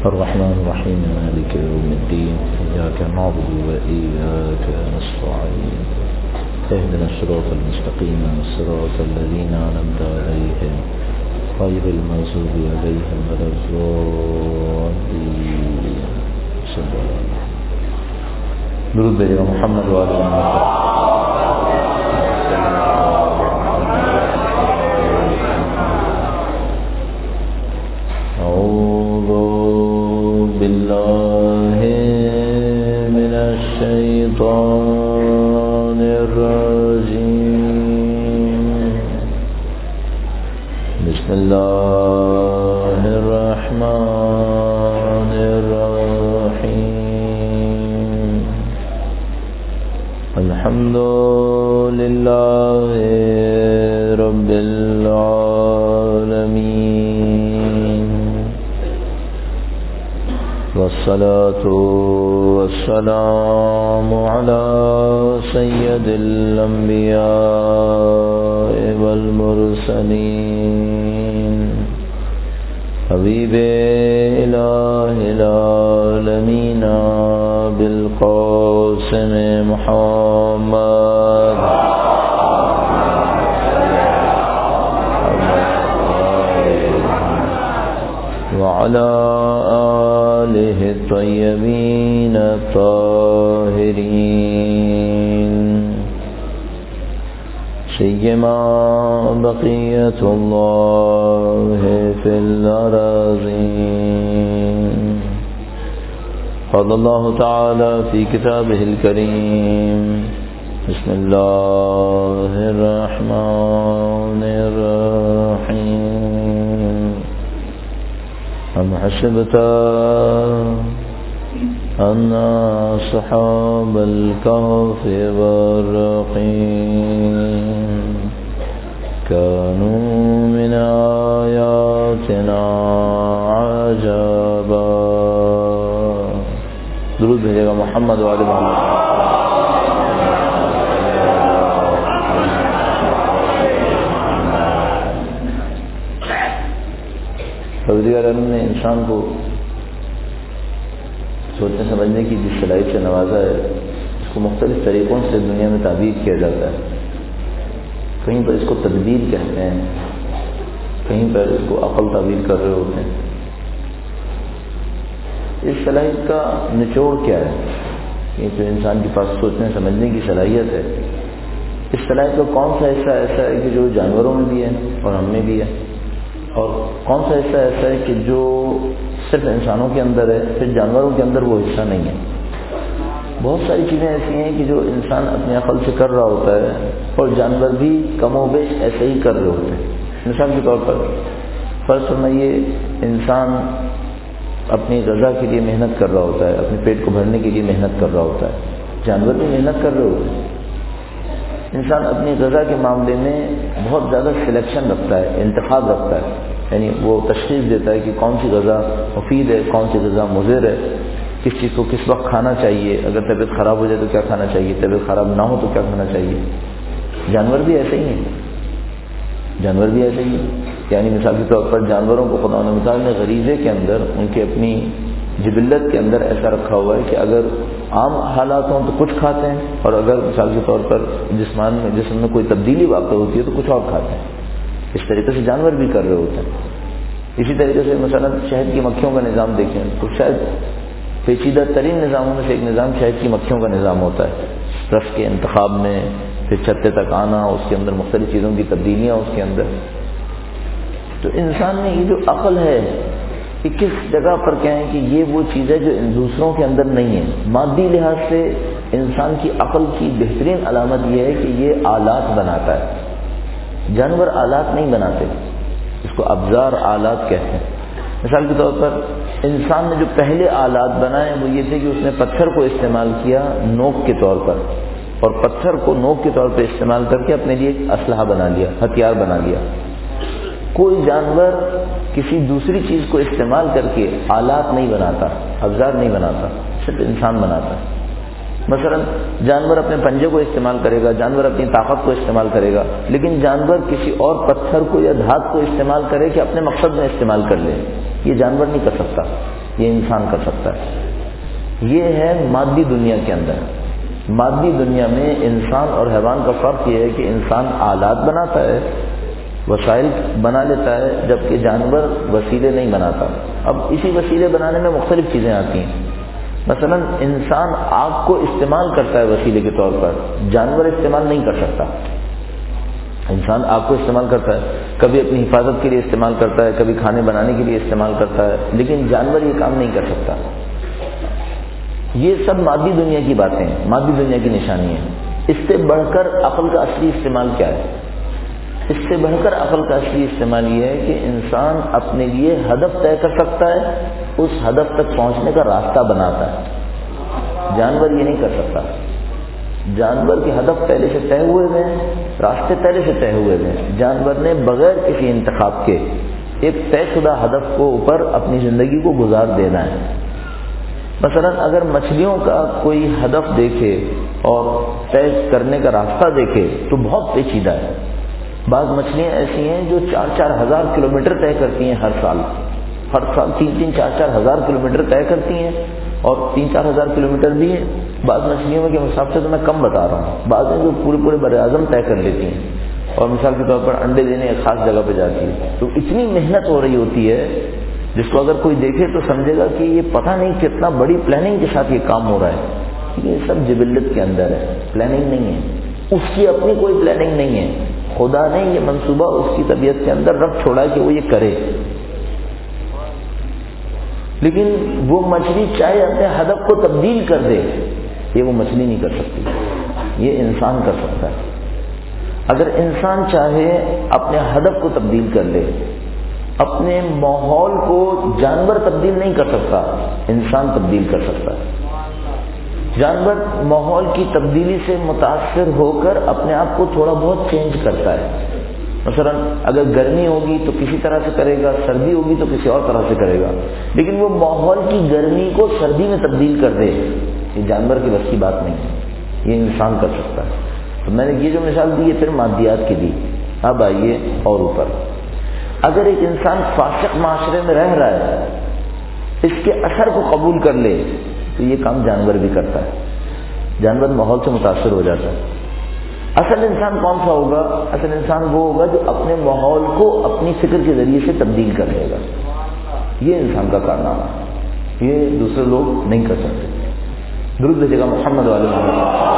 الرحمن الرحيم مالك يوم الدين إياك نعبد وإياك نستعين اهدنا الصراط المستقيم صراط الذين أنعمت عليهم غير المغضوب عليهم ولا الضالين. درود بھیجے گا محمد وعلى محمد. أعوذ بالله من الشيطان الرجيم. بسم الله الرحمن الرحيم. الحمد لله رب العالمين والصلاة والسلام على سيد الأنبياء والمرسلين حبيب إله العالمين بالقاسم محمد وعلى آله الطيبين الطاهرين سيما بقية الله في الأراضين. قال الله تعالى في كتابه الكريم: بسم الله الرحمن الرحيم. أم حسبت أن أصحاب الكهف والرقيم كانوا من آياتنا عجبا. درود بھیجے گا محمد وعلى محمد. پروردگار عالم نے انسان کو سوچنے سمجھنے کی جس صلاحیت سے نوازا ہے اس کو مختلف طریقوں سے دنیا میں تعبیر کیا جاتا ہے. کہیں پر اس کو تدبیر کہتے ہیں، کہیں پر اس کو عقل تعبیر کر رہے ہوتے ہیں. اس صلاحیت کا نچوڑ کیا ہے؟ یہ جو انسان کے پاس سوچنے سمجھنے کی صلاحیت ہے، اس صلاحیت کا کون سا حصہ ایسا ہے کہ جو جانوروں میں بھی ہے اور ہم میں بھی ہے، اور کون سا حصہ ایسا ہے کہ جو صرف انسانوں کے اندر ہے، پھر جانوروں کے اندر وہ حصہ نہیں ہے. بہت ساری چیزیں ایسی ہیں کہ جو انسان اپنے عقل سے کر رہا ہوتا ہے اور جانور بھی کم و بیش ایسے ہی کر رہے ہوتے ہیں. مثال کے طور پر فرض فرمائیے انسان اپنی غذا کے لیے محنت کر رہا ہوتا ہے، اپنے پیٹ کو بھرنے کے لیے محنت کر رہا ہوتا ہے. جانور بھی محنت کر رہے ہوتے ہیں. انسان اپنی غذا کے معاملے میں بہت زیادہ سلیکشن رکھتا ہے، انتخاب رکھتا ہے، یعنی وہ تشخیص دیتا ہے کہ کون سی غذا مفید ہے، کون سی غذا مضر ہے، کس چیز کو کس وقت کھانا چاہیے، اگر طبیعت خراب ہو جائے تو کیا کھانا چاہیے، طبیعت خراب نہ ہو تو کیا کھانا چاہیے. جانور بھی ایسے ہی ہیں، جانور بھی ایسے ہی ہیں. یعنی مثال کے طور پر جانوروں کو خدا تعالیٰ نے غریزے کے اندر، ان کے اپنی جبلت کے اندر ایسا رکھا ہوا ہے کہ اگر عام حالات ہوں تو کچھ کھاتے ہیں، اور اگر مثال کے طور پر جسم میں کوئی تبدیلی واقع ہوتی ہے تو کچھ اور کھاتے ہیں. اس طریقے سے جانور بھی کر رہے ہوتے ہیں. اسی طریقے سے مثلا شہد کی مکھیوں کا نظام دیکھیں تو شاید پیچیدہ ترین نظاموں میں سے ایک نظام شہد کی مکھیوں کا نظام ہوتا ہے. رس کے انتخاب میں، پھر چھتے تک آنا، اس کے اندر مختلف چیزوں کی تبدیلیاں اس کے اندر. تو انسان میں یہ جو عقل ہے کہ کس جگہ پر کہیں کہ یہ وہ چیز ہے جو دوسروں کے اندر نہیں ہے. مادی لحاظ سے انسان کی عقل کی بہترین علامت یہ ہے کہ یہ آلات بناتا ہے. جانور آلات نہیں بناتے، اس کو ابزار آلات کہتے ہیں. مثال کے طور پر انسان نے جو پہلے آلات بنائے وہ یہ تھے کہ اس نے پتھر کو استعمال کیا نوک کے طور پر، اور پتھر کو نوک کے طور پر استعمال کر کے اپنے لیے ایک اسلحہ بنا لیا، ہتھیار بنا لیا. کوئی جانور کسی دوسری چیز کو استعمال کر کے آلات نہیں بناتا، افزار نہیں بناتا، صرف انسان بناتا ہے. مثلا جانور اپنے پنجے کو استعمال کرے گا، جانور اپنی طاقت کو استعمال کرے گا، لیکن جانور کسی اور پتھر کو یا دھات کو استعمال کرے کہ اپنے مقصد میں استعمال کر لے، یہ جانور نہیں کر سکتا. یہ انسان کر سکتا ہے. یہ ہے مادی دنیا کے اندر. مادی دنیا میں انسان اور حیوان کا فرق یہ ہے کہ انسان آلات بناتا ہے، وسائل بنا لیتا ہے، جبکہ جانور وسیلے نہیں بناتا. اب اسی وسیلے بنانے میں مختلف چیزیں آتی ہیں. مثلا انسان آگ کو استعمال کرتا ہے وسیلے کے طور پر، جانور استعمال نہیں کر سکتا. انسان آگ کو استعمال کرتا ہے، کبھی اپنی حفاظت کے لیے استعمال کرتا ہے، کبھی کھانے بنانے کے لیے استعمال کرتا ہے، لیکن جانور یہ کام نہیں کر سکتا. یہ سب مادی دنیا کی باتیں ہیں، مادی دنیا کی نشانی ہیں. اس سے بڑھ کر عقل کا اصلی استعمال کیا ہے؟ اس سے بڑھ کر عقل کا اصلی استعمال یہ ہے کہ انسان اپنے لیے ہدف طے کر سکتا ہے، اس ہدف تک پہنچنے کا راستہ بناتا ہے. جانور یہ نہیں کر سکتا. جانور کے ہدف پہلے سے طے ہوئے ہیں، راستے پہلے سے طے ہوئے ہیں. جانور نے بغیر کسی انتخاب کے ایک طے شدہ ہدف کو اوپر اپنی زندگی کو گزار دینا ہے. مثلا اگر مچھلیوں کا کوئی ہدف دیکھے اور طے کرنے کا راستہ دیکھے تو بہت پیچیدہ ہے. بعض مچھلیاں ایسی ہیں جو 4-4 ہزار کلومیٹر طے کرتی ہیں ہر سال 3-4 ہزار کلومیٹر طے کرتی ہیں، اور 3-4 ہزار کلومیٹر بھی ہیں. بعض مچھلیوں کے حساب سے تو میں کم بتا رہا ہوں. بعض ہیں جو پورے بر اعظم طے کر لیتی ہیں، اور مثال کے طور پر انڈے دینے ایک خاص جگہ پہ جاتی ہے. تو اتنی محنت ہو رہی ہوتی ہے جس کو اگر کوئی دیکھے تو سمجھے گا کہ یہ پتہ نہیں کتنا بڑی پلاننگ کے ساتھ یہ کام ہو رہا ہے. یہ سب جبلت کے اندر ہے، پلاننگ نہیں ہے. اس کی اپنی کوئی پلاننگ نہیں ہے. خدا نے یہ منصوبہ اس کی طبیعت کے اندر رکھ چھوڑا کہ وہ یہ کرے. لیکن وہ مچھلی چاہے اپنے ہدف کو تبدیل کر دے، یہ وہ مچھلی نہیں کر سکتی، یہ انسان کر سکتا ہے. اگر انسان چاہے اپنے ہدف کو تبدیل کر لے، اپنے ماحول کو جانور تبدیل نہیں کر سکتا، انسان تبدیل کر سکتا ہے. جانور ماحول کی تبدیلی سے متاثر ہو کر اپنے آپ کو تھوڑا بہت چینج کرتا ہے. مثلا اگر گرمی ہوگی تو کسی طرح سے کرے گا، سردی ہوگی تو کسی اور طرح سے کرے گا. لیکن وہ ماحول کی گرمی کو سردی میں تبدیل کر دے، یہ جانور کی بس کی بات نہیں ہے، یہ انسان کر سکتا ہے. تو میں نے یہ جو مثال دی ہے پھر مادیات کی دی. اب آئیے اور اوپر. اگر ایک انسان فاسق معاشرے میں رہ رہا ہے، اس کے اثر کو قبول کر لے تو یہ کام جانور بھی کرتا ہے. جانور ماحول سے متاثر ہو جاتا ہے. اصل انسان کون سا ہوگا؟ اصل انسان وہ ہوگا جو اپنے ماحول کو اپنی فکر کے ذریعے سے تبدیل کر لے گا. یہ انسان کا کارنامہ ہے، یہ دوسرے لوگ نہیں کر سکتے. درود بھیجے گا محمد والے محمد.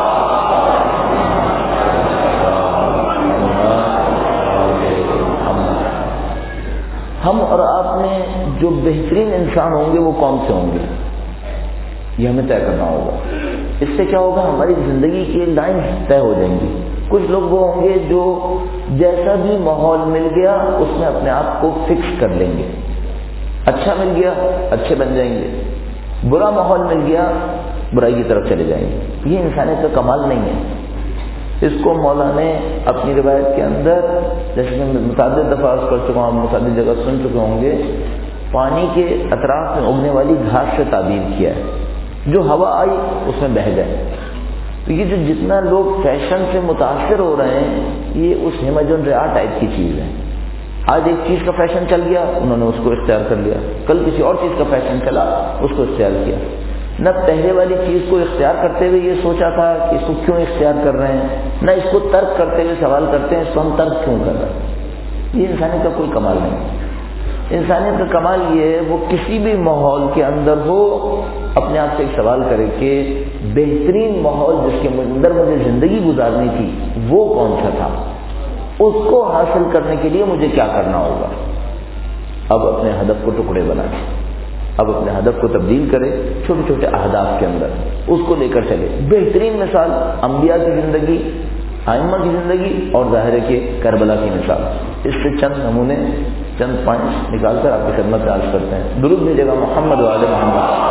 ہم اور آپ میں جو بہترین انسان ہوں گے وہ کون سے ہوں گے، یہ ہمیں طے کرنا ہوگا. اس سے کیا ہوگا؟ ہماری زندگی کی لائنز طے ہو جائیں گی. کچھ لوگ وہ ہوں گے جو جیسا بھی ماحول مل گیا اس میں اپنے آپ کو فکس کر لیں گے. اچھا مل گیا اچھے بن جائیں گے، برا ماحول مل گیا برائی کی طرف چلے جائیں گے. یہ انسانیت کا کمال نہیں ہے. اس کو مولا نے اپنی روایت کے اندر، جیسے کہ متعدد دفعہ عرض کر چکا ہوں، متعدد جگہ سن چکے ہوں گے، پانی کے اطراف میں اگنے والی گھاس سے تعبیر کیا ہے، جو ہوا آئی اس میں بہہ جائے. تو یہ جو جتنا لوگ فیشن سے متاثر ہو رہے ہیں، یہ اس ہیماجن ریا ٹائپ کی چیز ہے. آج ایک چیز کا فیشن چل گیا، انہوں نے اس کو اختیار کر لیا. کل کسی اور چیز کا فیشن چلا، اس کو اختیار کیا. نہ پہلے والی چیز کو اختیار کرتے ہوئے یہ سوچا تھا کہ اس کو کیوں اختیار کر رہے ہیں، نہ اس کو ترک کرتے ہوئے سوال کرتے ہیں اس کو ہم ترک کیوں کر رہے ہیں. یہ انسانیت کا کوئی کمال نہیں. انسانیت کا کمال یہ ہے وہ کسی بھی ماحول کے اندر ہو اپنے آپ سے ایک سوال کرے کہ بہترین ماحول جس کے اندر مجھے زندگی گزارنی تھی وہ کون سا تھا، اس کو حاصل کرنے کے لیے مجھے کیا کرنا ہوگا. اب اپنے ہدف کو ٹکڑے بنائے، اب اپنے ہدف کو تبدیل کرے چھوٹے چھوٹے اہداف کے اندر، اس کو لے کر چلے. بہترین مثال انبیاء کی زندگی، ائمہ کی زندگی، اور ظاہر ہے کہ کربلا کی مثال. اس سے چند نمونے، چند پوائنٹس نکال کر آپ کی خدمت میں عرض کرتے ہیں. درود بھیجے گا محمد و آل محمد.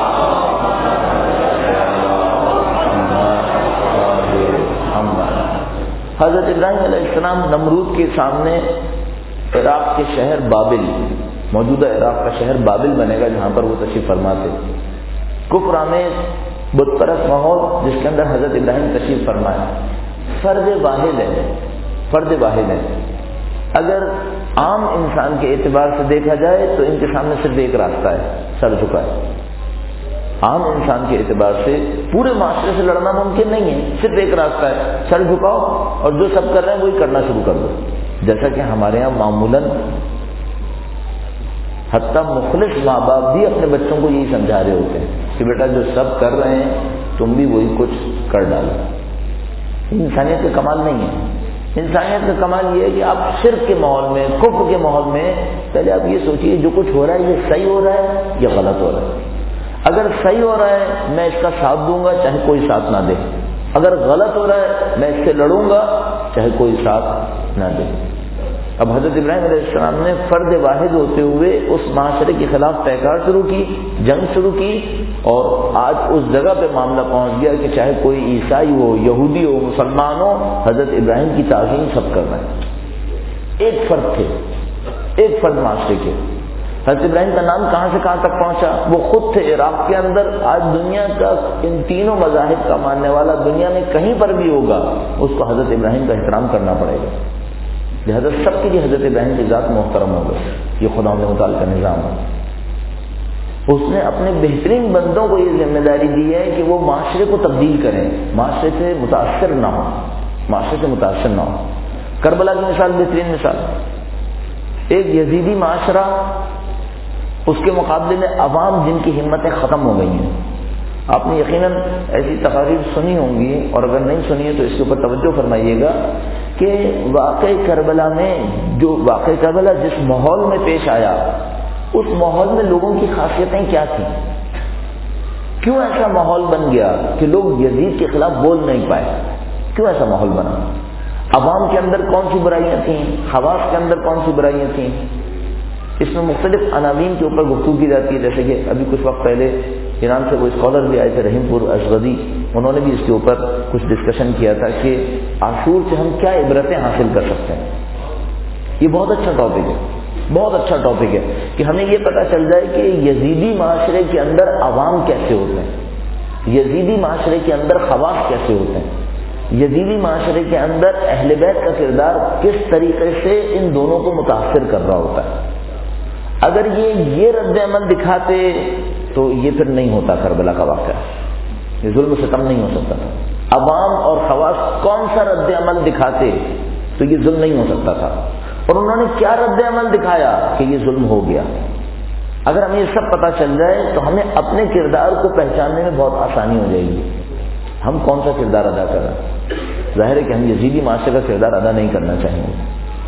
حضرت ابراہیم علیہ السلام نمرود کے سامنے عراق کے شہر بابل، موجودہ عراق کا شہر بابل بنے گا جہاں پر وہ تشریف فرما تھے. کفر آمیز بت پرست ماحول جس کے اندر حضرت ابراہیم تشریف فرمائے. فرد واحد ہے، فرد واحد ہے. اگر عام انسان کے اعتبار سے دیکھا جائے تو ان کے سامنے صرف ایک راستہ ہے، سر جھکائے۔ عام انسان کے اعتبار سے پورے معاشرے سے لڑنا ممکن نہیں ہے، صرف ایک راستہ ہے، سر جھکاؤ اور جو سب کر رہے ہیں وہی کرنا شروع کر دو۔ جیسا کہ ہمارے یہاں معمولاً حتیٰ مخلص ماں باپ بھی اپنے بچوں کو یہی سمجھا رہے ہوتے ہیں کہ بیٹا جو سب کر رہے ہیں تم بھی وہی کچھ کر ڈالو۔ انسانیت کا کمال نہیں ہے۔ انسانیت کا کمال یہ ہے کہ آپ شرک کے ماحول میں، کفر کے ماحول میں، پہلے آپ یہ سوچیے جو کچھ ہو رہا ہے یہ صحیح ہو رہا ہے یا غلط ہو رہا ہے۔ اگر صحیح ہو رہا ہے میں اس کا ساتھ دوں گا چاہے کوئی ساتھ نہ دے، اگر غلط ہو رہا ہے میں اس سے لڑوں گا چاہے کوئی ساتھ نہ دے۔ اب حضرت ابراہیم علیہ السلام نے فرد واحد ہوتے ہوئے اس معاشرے کے خلاف پیکار شروع کی، جنگ شروع کی، اور آج اس جگہ پہ معاملہ پہنچ گیا کہ چاہے کوئی عیسائی ہو، یہودی ہو، مسلمان ہو، حضرت ابراہیم کی تعظیم سب کر رہے ہیں۔ ایک فرد تھے، ایک فرد معاشرے کے۔ حضرت ابراہیم کا نام کہاں سے کہاں تک پہنچا؟ وہ خود تھے عراق کے اندر۔ آج دنیا کا ان تینوں مذاہب کا ماننے والا دنیا میں کہیں پر بھی ہوگا اس کو حضرت ابراہیم کا احترام کرنا پڑے گا۔ لہذا سب کے لیے حضرت ابراہیم کی ذات محترم ہو گئی۔ یہ خدا متعال کا نظام ہے۔ اس نے اپنے بہترین بندوں کو یہ ذمہ داری دی ہے کہ وہ معاشرے کو تبدیل کریں، معاشرے سے متاثر نہ ہو، معاشرے سے متاثر نہ ہو۔ کربلا کی مثال بہترین مثال، ایک یزیدی معاشرہ، اس کے مقابلے میں عوام جن کی ہمتیں ختم ہو گئی ہیں۔ آپ نے یقیناً ایسی تقاریر سنی ہوں گی، اور اگر نہیں سنی ہے تو اس کے اوپر توجہ فرمائیے گا کہ واقعہ کربلا میں، جو واقعہ کربلا جس ماحول میں پیش آیا، اس ماحول میں لوگوں کی خاصیتیں کیا تھیں؟ کیوں ایسا ماحول بن گیا کہ لوگ یزید کے خلاف بول نہیں پائے؟ کیوں ایسا ماحول بنا؟ عوام کے اندر کون سی برائیاں تھیں؟ خواص کے اندر کون سی برائیاں تھیں؟ اس میں مختلف عناوین کے اوپر گفتگو کی جاتی ہے، جیسے کہ ابھی کچھ وقت پہلے ایران سے وہ اسکالر بھی آئے تھے، رحیم پور اشغدی، انہوں نے بھی اس کے اوپر کچھ ڈسکشن کیا تھا کہ عاشور سے ہم کیا عبرتیں حاصل کر سکتے ہیں۔ یہ بہت اچھا ٹاپک ہے، بہت اچھا ٹاپک ہے کہ ہمیں یہ پتہ چل جائے کہ یزیدی معاشرے کے اندر عوام کیسے ہوتے ہیں، یزیدی معاشرے کے اندر خواص کیسے ہوتے ہیں، یزیدی معاشرے کے اندر اہل بیت کا کردار کس طریقے سے ان دونوں کو متاثر کر رہا ہوتا ہے۔ اگر یہ رد عمل دکھاتے تو یہ پھر نہیں ہوتا کربلا کا واقعہ، یہ ظلم و ستم نہیں ہو سکتا تھا۔ عوام اور خواص کون سا رد عمل دکھاتے تو یہ ظلم نہیں ہو سکتا تھا، اور انہوں نے کیا رد عمل دکھایا کہ یہ ظلم ہو گیا۔ اگر ہمیں یہ سب پتہ چل جائے تو ہمیں اپنے کردار کو پہچاننے میں بہت آسانی ہو جائے گی۔ ہم کون سا کردار ادا کر رہے ہیں؟ ظاہر ہے کہ ہم یزیدی معاشرے کا کردار ادا نہیں کرنا چاہیں گے۔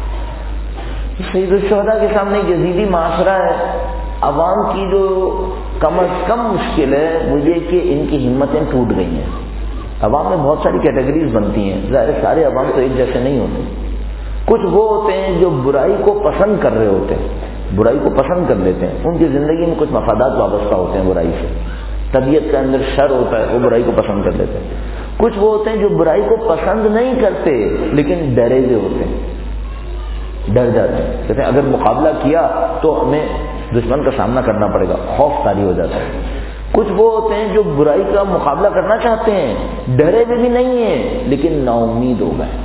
سید الشہداء کے سامنے یزیدی معاشرہ ہے، عوام کی جو کم از کم مشکل ہے وہ یہ کہ ان کی ہمتیں ٹوٹ گئی ہیں۔ عوام میں بہت ساری کیٹیگریز بنتی ہیں، ظاہر سارے عوام تو ایک جیسے نہیں ہوتے۔ کچھ وہ ہوتے ہیں جو برائی کو پسند کر رہے ہوتے ہیں، برائی کو پسند کر لیتے ہیں، ان کی زندگی میں کچھ مفادات وابستہ ہوتے ہیں برائی سے، طبیعت کے اندر شر ہوتا ہے، وہ برائی کو پسند کر لیتے ہیں۔ کچھ وہ ہوتے ہیں جو برائی کو پسند نہیں کرتے لیکن ڈرے ہوئے ہوتے ہیں، ڈر جاتے ہیں، کہتے ہیں اگر مقابلہ کیا تو ہمیں دشمن کا سامنا کرنا پڑے گا، خوف طاری ہو جاتا ہے۔ کچھ وہ ہوتے ہیں جو برائی کا مقابلہ کرنا چاہتے ہیں، ڈرے ہوئے بھی نہیں ہیں لیکن نا امید ہو گئے،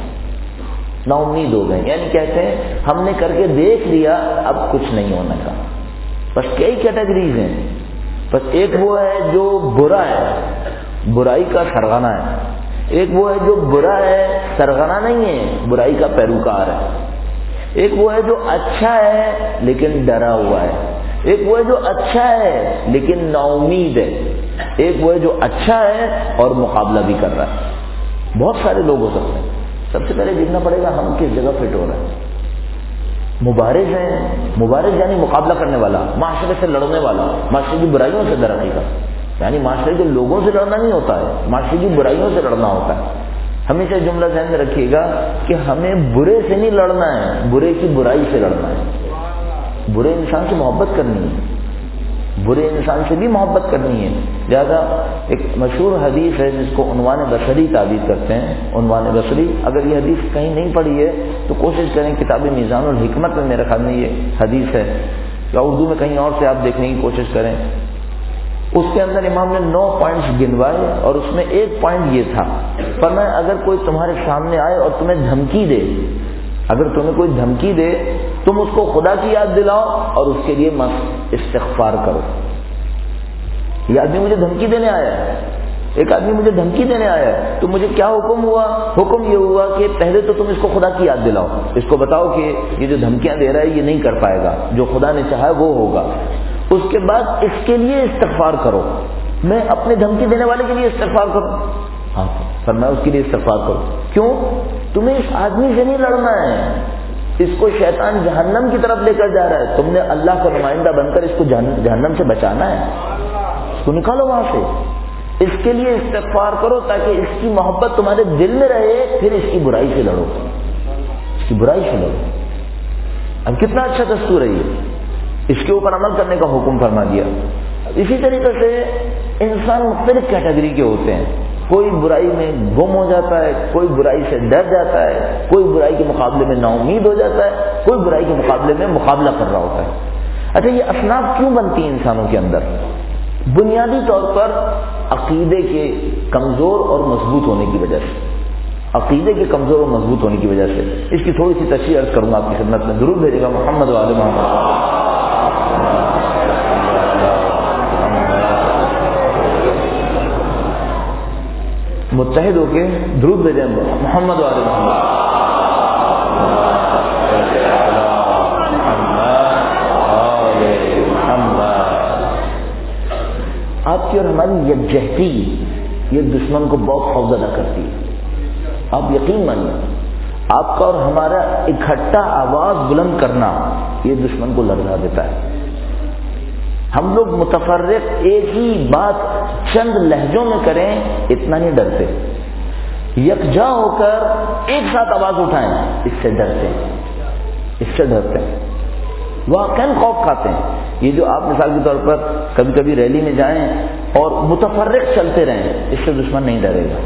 نا امید ہو گئے، یعنی کہتے ہیں ہم نے کر کے دیکھ لیا اب کچھ نہیں ہونے کا۔ بس کئی کیٹیگریز ہیں، بس ایک وہ ہے جو برا ہے، برائی کا سرغنہ ہے، ایک وہ ہے جو برا ہے سرغنہ نہیں ہے، برائی کا پیروکار ہے، ایک وہ ہے جو اچھا ہے لیکن ڈرا ہوا ہے، ایک وہ ہے جو اچھا ہے لیکن نا امید ہے، ایک وہ ہے جو اچھا ہے اور مقابلہ بھی کر رہا ہے۔ بہت سارے لوگ ہو سکتے ہیں۔ سب سے پہلے دیکھنا پڑے گا ہم کس جگہ فٹ ہو رہے ہیں۔ مبارز ہیں، مبارز یعنی مقابلہ کرنے والا، معاشرے سے لڑنے والا، معاشرے کی برائیوں سے لڑنے کا، یعنی معاشرے کے لوگوں سے لڑنا نہیں ہوتا ہے، معاشرے کی برائیوں سے لڑنا ہوتا ہے۔ ہمیشہ جملہ ذہن میں رکھیے گا کہ ہمیں برے سے نہیں لڑنا ہے، برے کی برائی سے لڑنا ہے۔ برے انسان سے محبت کرنی ہے، برے انسان سے بھی محبت کرنی ہے۔ لہذا ایک مشہور حدیث ہے جس کو عنوان بصری تعبیر کرتے ہیں، عنوان بصری، اگر یہ حدیث کہیں نہیں پڑھی ہے تو کوشش کریں کتاب میزان الحکمت میں میرے خیال میں یہ حدیث ہے، یا اردو میں کہیں اور سے آپ دیکھنے کی کوشش کریں۔ اس کے اندر امام نے 9 پوائنٹس گنوائے اور اس میں ایک پوائنٹ یہ تھا، فرمایا اگر کوئی تمہارے سامنے آئے اور تمہیں دھمکی دے، اگر تمہیں کوئی دھمکی دے تم اس کو خدا کی یاد دلاؤ اور اس کے لیے استغفار کرو. یہ آدمی مجھے دھمکی دینے آیا ہے، ایک آدمی مجھے دھمکی دینے آیا ہے، تو مجھے کیا حکم ہوا؟ حکم یہ ہوا کہ پہلے تو تم اس کو خدا کی یاد دلاؤ، اس کو بتاؤ کہ یہ جو دھمکیاں دے رہا ہے یہ نہیں کر پائے گا، جو خدا نے چاہا ہے وہ ہوگا. اس کے بعد اس کے لیے استغفار کرو. میں اپنے دھمکی دینے والے کے لیے استغفار کروں؟ ہاں فرمایا اس کے لیے استغفار کرو. کیوں؟ تمہیں اس آدمی سے نہیں لڑنا ہے، اس کو شیطان جہنم کی طرف لے کر جا رہا ہے، تم نے اللہ کا نمائندہ بن کر اس کو جہنم سے بچانا ہے. اس کو نکالو وہاں سے. اس کے لیے استغفار کرو تاکہ اس کی محبت تمہارے دل میں رہے، پھر اس کی برائی سے لڑو، اس کی برائی سے لڑو. اب کتنا اچھا دستور ہے یہ، اس کے اوپر عمل کرنے کا حکم فرما دیا. اسی طریقے سے انسان مختلف کیٹیگری کے ہوتے ہیں، کوئی برائی میں گم ہو جاتا ہے، کوئی برائی سے ڈر جاتا ہے، کوئی برائی کے مقابلے میں نا امید ہو جاتا ہے، کوئی برائی کے مقابلے میں مقابلہ کر رہا ہوتا ہے. اچھا یہ اصناف کیوں بنتی ہیں انسانوں کے اندر؟ بنیادی طور پر عقیدے کے کمزور اور مضبوط ہونے کی وجہ سے، عقیدے کے کمزور اور مضبوط ہونے کی وجہ سے. اس کی تھوڑی سی تشریح عرض کروں گا آپ کی خدمت میں. ضرور بھیجے گا محمد و آل محمد. متحد ہو کے درود بھیجیں محمد و آل محمد. آپ کی اور ہماری یکجہتی یہ دشمن کو بہت خوفزدہ کرتی ہے. آپ یقین مانیے آپ کا اور ہمارا اکٹھا آواز بلند کرنا یہ دشمن کو لرزا دیتا ہے. ہم لوگ متفرق ایک ہی بات چند لہجوں میں کریں اتنا نہیں ڈرتے، یکجا ہو کر ایک ساتھ آواز اٹھائیں اس سے ڈرتے ہیں، اس سے ڈرتے ہیں، واقعاً خوف کھاتے ہیں. یہ جو آپ مثال کے طور پر کبھی کبھی ریلی میں جائیں اور متفرق چلتے رہیں، اس سے دشمن نہیں ڈرے گا.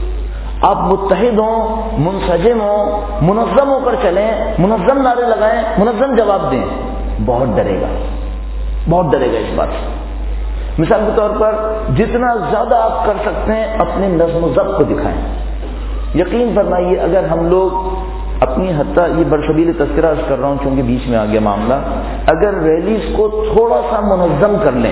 آپ متحد ہوں، منسجم ہوں، منظم ہو کر چلیں، منظم نعرے لگائیں، منظم جواب دیں، بہت ڈرے گا، بہت ڈرے گا اس بات سے. مثال کے طور پر جتنا زیادہ آپ کر سکتے ہیں اپنے نظم و ضبط کو دکھائیں. یقین فرمائیے اگر ہم لوگ اپنی حتیٰ یہ برسبیل تذکرہ عرض کر رہا ہوں چونکہ بیچ میں آ گیا معاملہ، اگر ریلیز کو تھوڑا سا منظم کر لیں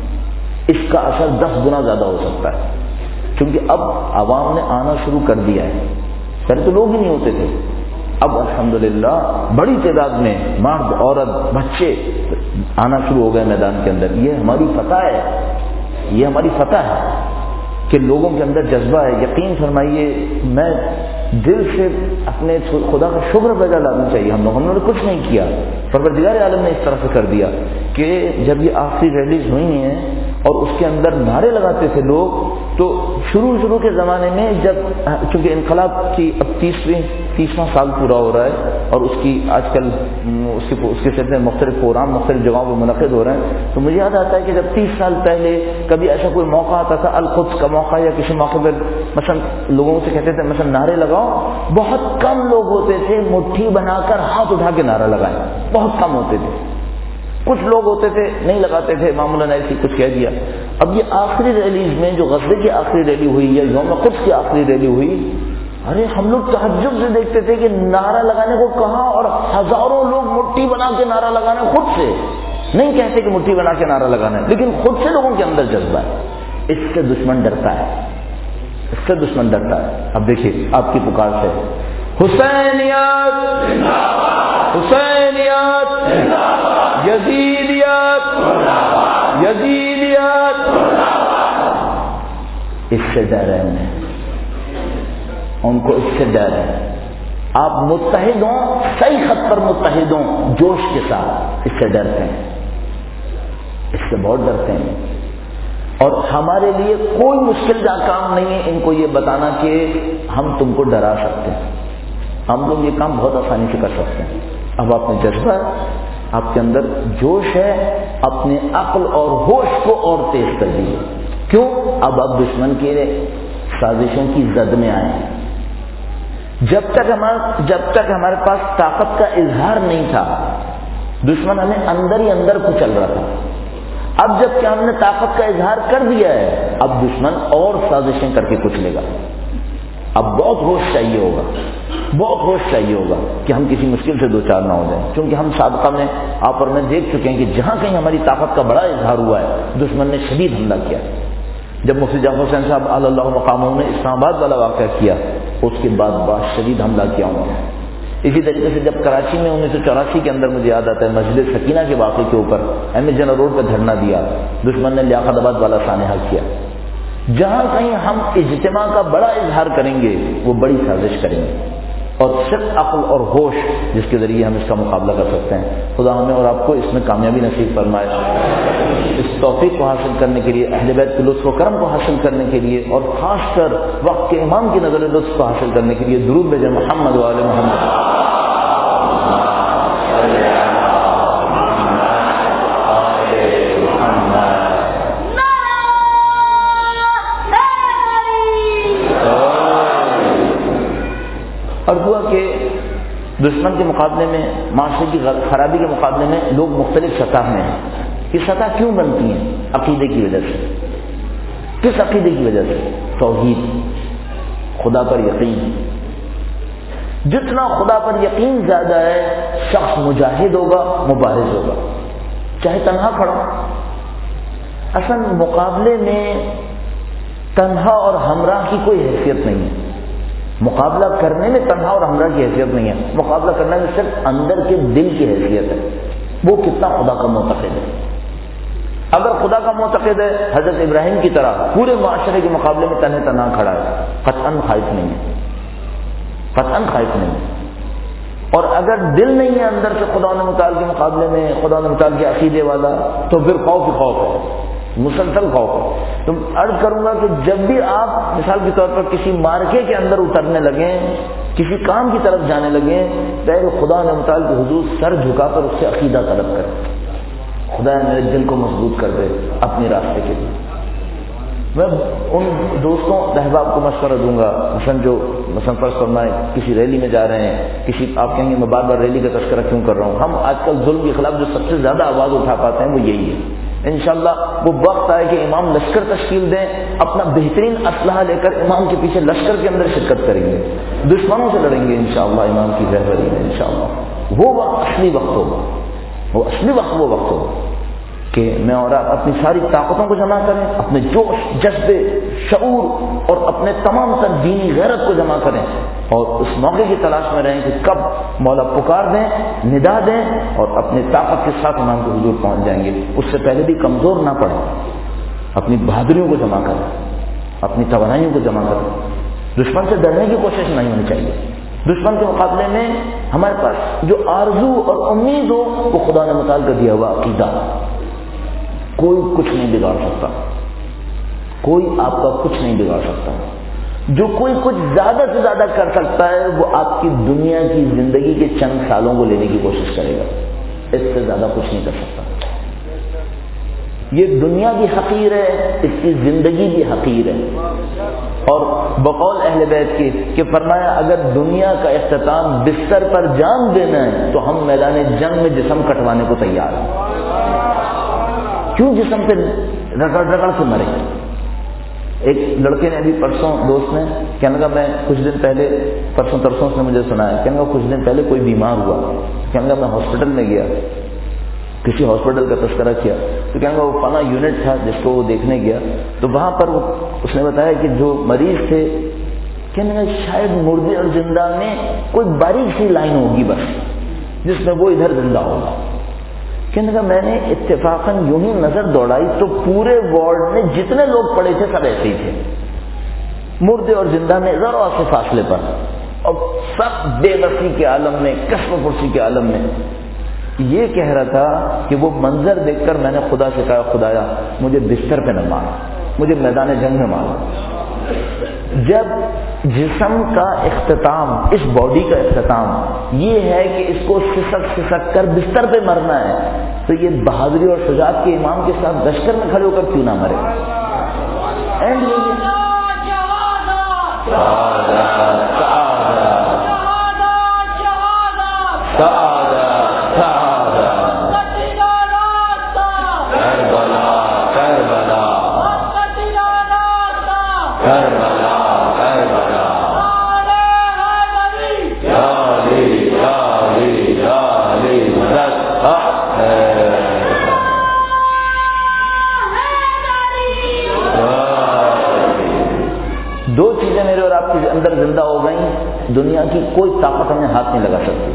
اس کا اثر 10 گنا زیادہ ہو سکتا ہے. کیونکہ اب عوام نے آنا شروع کر دیا ہے. پہلے تو لوگ ہی نہیں ہوتے تھے، اب الحمدللہ بڑی تعداد میں مرد عورت بچے آنا شروع ہو گئے میدان کے اندر. یہ ہماری فتح ہے، یہ ہماری فتح ہے کہ لوگوں کے اندر جذبہ ہے. یقین فرمائیے میں دل سے اپنے خدا کا شکر بجا لانا چاہیے. ہم لوگوں نے کچھ نہیں کیا، پروردگار عالم نے اس طرح سے کر دیا کہ جب یہ آخری ریلیز ہوئی ہیں اور اس کے اندر نعرے لگاتے تھے لوگ، تو شروع کے زمانے میں جب چونکہ انقلاب کی اب 30واں سال پورا ہو رہا ہے اور اس کی آج کل اس کے سلسلے میں مختلف پروگرام مختلف جگہوں پہ منعقد ہو رہے ہیں، تو مجھے یاد آتا ہے کہ جب 30 سال پہلے کبھی ایسا کوئی موقع آتا تھا، القدس کا موقع یا کسی موقع پر مثلا لوگوں سے کہتے تھے مثلا نعرے لگاؤ، بہت کم لوگ ہوتے تھے مٹھی بنا کر ہاتھ اٹھا کے نعرہ لگائیں، بہت کم ہوتے تھے. کچھ لوگ ہوتے تھے نہیں لگاتے تھے، معمولاً ایسی کچھ کہہ دیا. اب یہ آخری ریلیز میں جو غزے کی آخری ریلی ہوئی یا یوم قدس کی آخری ریلی ہوئی، ارے ہم لوگ تعجب سے دیکھتے تھے کہ نعرہ لگانے کو کہاں، اور ہزاروں لوگ مٹھی بنا کے نعرہ لگانے، خود سے نہیں کہتے کہ مٹھی بنا کے نعرہ لگانا ہے، لیکن خود سے لوگوں کے اندر جذبہ ہے. اس سے دشمن ڈرتا ہے، اس سے دشمن ڈرتا ہے. اب دیکھیے آپ کی پکار سے حسینیت حسینیت، یزیدیت یزیدیت، اس سے ڈر ہے انہیں، ان کو اس سے ڈر ہے. آپ متحد ہوں، صحیح خط پر متحد ہوں، جوش کے ساتھ، اس سے ڈرتے ہیں، اس سے بہت ڈرتے ہیں. اور ہمارے لیے کوئی مشکل کام نہیں ہے ان کو یہ بتانا کہ ہم تم کو ڈرا سکتے ہیں. ہم لوگ یہ کام بہت آسانی سے کر سکتے ہیں. اب آپ نے جذبہ، آپ کے اندر جوش ہے، اپنے عقل اور ہوش کو اور تیز کر دیجیے. کیوں؟ اب آپ دشمن کے سازشوں کی زد میں آئے ہیں. جب تک ہمارے پاس طاقت کا اظہار نہیں تھا، دشمن ہمیں اندر ہی اندر کچل رہا تھا. اب جب کہ ہم نے طاقت کا اظہار کر دیا ہے، اب دشمن اور سازشیں کر کے کچلے گا. اب بہت ہوش چاہیے ہوگا، بہت ہوش چاہیے ہوگا کہ ہم کسی مشکل سے دو چار نہ ہو جائیں، کیونکہ ہم سابقہ میں آپ اور میں دیکھ چکے ہیں کہ جہاں کہیں ہماری طاقت کا بڑا اظہار ہوا ہے دشمن نے شدید حملہ کیا۔ جب مفتی جعفر حسین صاحب اللہ مقامہ نے اسلام آباد والا واقعہ کیا، اس کے بعد بہت شدید حملہ کیا انہوں نے۔ اسی طریقے سے جب کراچی میں 1984 کے اندر مجھے یاد آتا ہے مسجد سکینہ کے واقعے کے اوپر ایم اے جنرل روڈ پہ دھرنا دیا، دشمن نے لیاقت آباد والا سانحہ کیا۔ جہاں کہیں ہم اجتماع کا بڑا اظہار کریں گے وہ بڑی سازش کریں گے، اور صرف عقل اور ہوش جس کے ذریعے ہم اس کا مقابلہ کر سکتے ہیں۔ خدا ہمیں اور آپ کو اس میں کامیابی نصیب فرمائے، اس توفیق کو حاصل کرنے کے لیے، اہل بیت کے لطف و کرم کو حاصل کرنے کے لیے، اور خاص کر وقت کے امام کی نظر لطف کو حاصل کرنے کے لیے درود بھیجیں محمد و آل محمد۔ اور ہوا کہ دشمن کے مقابلے میں، معاشرے کی خرابی کے مقابلے میں لوگ مختلف سطح میں ہیں۔ یہ سطح کیوں بنتی ہیں؟ عقیدے کی وجہ سے۔ کس عقیدے کی وجہ سے؟ توحید، خدا پر یقین۔ جتنا خدا پر یقین زیادہ ہے شخص مجاہد ہوگا، مبارز ہوگا، چاہے تنہا کھڑا۔ اصل مقابلے میں تنہا اور ہمراہ کی کوئی حیثیت نہیں ہے، مقابلہ کرنے میں تنہا اور ہمراہ کی حیثیت نہیں ہے، مقابلہ کرنے میں صرف اندر کے دل کی حیثیت ہے، وہ کتنا خدا کا معتقد ہے۔ اگر خدا کا معتقد ہے حضرت ابراہیم کی طرح پورے معاشرے کے مقابلے میں تنہا کھڑا ہے، قطعاً خائف نہیں ہے، قطعاً خائف نہیں ہے۔ اور اگر دل نہیں ہے اندر سے خدا نے متعال کے مقابلے میں، خدا نے متعال کے عقیدے والا، تو پھر خوف ہی خوف ہے، مسلسل خوف ہے۔ تو عرض کروں گا کہ جب بھی آپ مثال کے طور پر کسی مارکے کے اندر اترنے لگیں، کسی کام کی طرف جانے لگیں، پہلے خدا نے متعال کے حضور سر جھکا کر اس سے عقیدہ طلب کریں، خدا میرے دل کو مضبوط کر دے اپنے راستے کے لیے۔ میں ان دوستوں احباب کو مشورہ دوں گا، مثلا فرض فرمائے کسی ریلی میں جا رہے ہیں، کسی آپ کہیں گے میں بار بار ریلی کا تذکرہ کیوں کر رہا ہوں، ہم آج کل ظلم کے خلاف جو سب سے زیادہ آواز اٹھا پاتے ہیں وہ یہی ہے۔ انشاءاللہ وہ وقت آئے کہ امام لشکر تشکیل دیں، اپنا بہترین اسلحہ لے کر امام کے پیچھے لشکر کے اندر شرکت کریں گے، دشمنوں سے لڑیں گے انشاءاللہ امام کی رہبری میں انشاءاللہ۔ وہ وقت اصلی وقت ہوگا، وہ اصلی وقت وہ وقت ہوگا کہ میں اور آپ اپنی ساری طاقتوں کو جمع کریں، اپنے جوش، جذبے، شعور اور اپنے تمام تر دینی غیرت کو جمع کریں، اور اس موقع کی تلاش میں رہیں کہ کب مولا پکار دیں، ندا دیں، اور اپنے طاقت کے ساتھ امام کے حضور پہنچ جائیں گے۔ اس سے پہلے بھی کمزور نہ پڑیں، اپنی بہادریوں کو جمع کریں، اپنی توانائیوں کو جمع کریں، دشمن سے ڈرنے کی کوشش نہیں ہونی چاہیے۔ دشمن کے مقابلے میں ہمارے پاس جو آرزو اور امید ہو وہ خدا نے متعال کر دیا ہوا عقیدہ، کوئی کچھ نہیں بگاڑ سکتا، کوئی آپ کا کچھ نہیں بگاڑ سکتا۔ جو کوئی کچھ زیادہ سے زیادہ کر سکتا ہے وہ آپ کی دنیا کی زندگی کے چند سالوں کو لینے کی کوشش کرے گا، اس سے زیادہ کچھ نہیں کر سکتا۔ یہ دنیا بھی حقیر ہے، اس کی زندگی بھی حقیر ہے۔ اور بقول اہل بیت کی کہ فرمایا اگر دنیا کا اختتام بستر پر جان دینا ہے تو ہم میدان جنگ میں جسم کٹوانے کو تیار ہیں۔ کیوں جسم پہ رگڑ رگڑ کے مرے؟ ایک لڑکے نے ابھی پرسوں دوست نے کہنے لگا میں کچھ دن پہلے پرسوں ترسوں اس نے مجھے سنایا، کہنے لگا کچھ دن پہلے کوئی بیمار ہوا، کہنے لگا میں ہاسپٹل میں گیا، کسی ہاسپٹل کا تذکرہ کیا تو کہنے لگا وہ فلاں یونٹ تھا جس کو وہ دیکھنے گیا تو وہاں پر اس نے بتایا کہ جو مریض تھے کہنے لگا شاید مردے اور زندہ میں کوئی باریک سی لائن ہوگی بس جس میں وہ ادھر زندہ ہوگا۔ کہنے لگا میں نے اتفاقاً یوں ہی نظر دوڑائی تو پورے وارڈ میں جتنے لوگ پڑے تھے سب ایسے ہی تھے، مردے اور زندہ میں ذرا سے فاصلے پر، اور سب بے بسی کے عالم میں، کشف و پرسی کے عالم میں۔ یہ کہہ رہا تھا کہ وہ منظر دیکھ کر میں نے خدا سے کہا خدایا مجھے بستر پہ نہ مار، مجھے میدان جنگ میں مار۔ جب جسم کا اختتام، اس باڈی کا اختتام یہ ہے کہ اس کو سسک سسک کر بستر پہ مرنا ہے تو یہ بہادری اور شجاعت کے امام کے ساتھ لشکر میں کھڑے ہو کر کیوں نہ مرے؟ اینڈ دو چیزیں میرے اور آپ کے اندر زندہ ہو گئیں، دنیا کی کوئی طاقت ہمیں ہاتھ نہیں لگا سکتی۔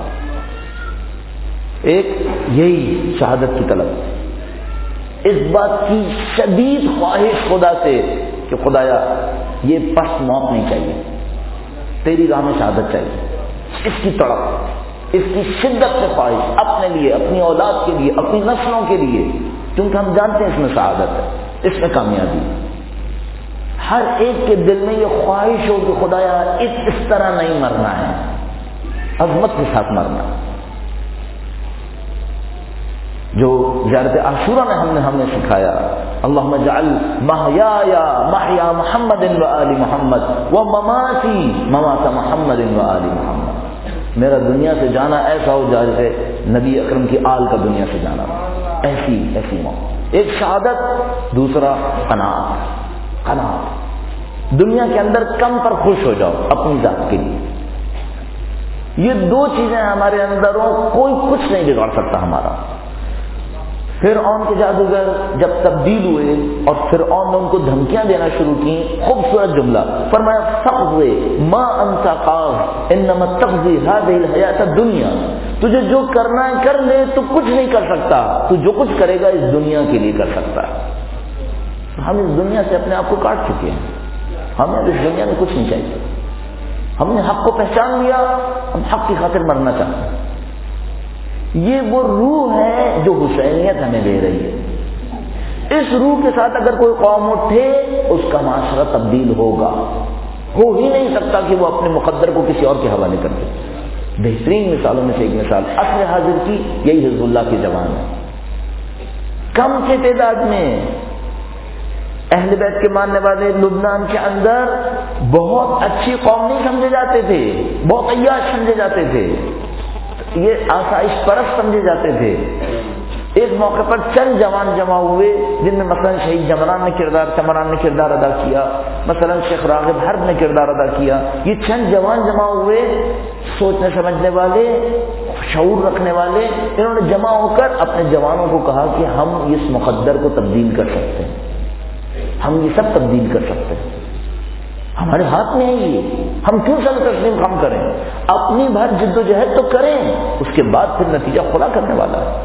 ایک یہی شہادت کی طلب، اس بات کی شدید خواہش خدا سے کہ خدایا یہ پست موت نہیں چاہیے، تیری راہ میں شہادت چاہیے، اس کی تڑپ، اس کی شدت سے خواہش اپنے لیے، اپنی اولاد کے لیے، اپنی نسلوں کے لیے، کیونکہ ہم جانتے ہیں اس میں سعادت ہے، اس میں کامیابی ہے۔ ہر ایک کے دل میں یہ خواہش ہو کہ خدایا اس طرح نہیں مرنا ہے، عظمت کے ساتھ مرنا۔ جو زیارت عاشورہ میں ہم نے سکھایا، اللہم اجعل محیایا محیا محمد و آل محمد و مماتی ممات محمد و آل محمد، میرا دنیا سے جانا ایسا ہو جیسے نبی اکرم کی آل کا دنیا سے جانا، ایسی موت۔ ایک شہادت، دوسرا قناعت۔ دنیا کے اندر کم پر خوش ہو جاؤ اپنی ذات کے لیے۔ یہ دو چیزیں ہمارے اندر ہو، کوئی کچھ نہیں بگاڑ سکتا ہمارا۔ فرعون کے جادوگر جب تبدیل ہوئے اور فرعون نے ان کو دھمکیاں دینا شروع کی، خوبصورت جملہ فرمایا، فقضِ ما انت قاض انما تقضی هذه الحیات الدنیا، تجھے جو کرنا ہے کر لے، تو کچھ نہیں کر سکتا، تو جو کچھ کرے گا اس دنیا کے لیے کر سکتا ہے۔ ہم اس دنیا سے اپنے آپ کو کاٹ چکے ہیں، ہمیں اس دنیا میں کچھ نہیں چاہیے، ہم نے حق کو پہچان لیا، ہم حق کی خاطر مرنا چاہتے ہیں۔ یہ وہ روح ہے جو حسینیت ہمیں دے رہی ہے۔ اس روح کے ساتھ اگر کوئی قوم اٹھے، اس کا معاشرہ تبدیل ہوگا، ہو ہی نہیں سکتا کہ وہ اپنے مقدر کو کسی اور کے حوالے کر دے۔ بہترین مثالوں میں سے ایک مثال عصر حاضر کی یہی حزب اللہ کی جوان ہے۔ کم سے تعداد میں اہل بیت کے ماننے والے لبنان کے اندر بہت اچھی قوم نہیں سمجھے جاتے تھے، بہت عیاش سمجھے جاتے تھے، یہ آسائش پرست سمجھے جاتے تھے۔ ایک موقع پر چند جوان جمع ہوئے، جن میں مثلا شہید چمران نے کردار ادا کیا، مثلا شیخ راغب حرب نے کردار ادا کیا۔ یہ چند جوان جمع ہوئے، سوچنے سمجھنے والے، شعور رکھنے والے، انہوں نے جمع ہو کر اپنے جوانوں کو کہا کہ ہم اس مقدر کو تبدیل کر سکتے ہیں، ہم یہ سب تبدیل کر سکتے ہیں، ہمارے ہاتھ میں ہے یہ، ہم کیوں سر تسلیم خم کریں، اپنی بھر جد و جہد تو کریں، اس کے بعد پھر نتیجہ خدا کرنے والا ہے۔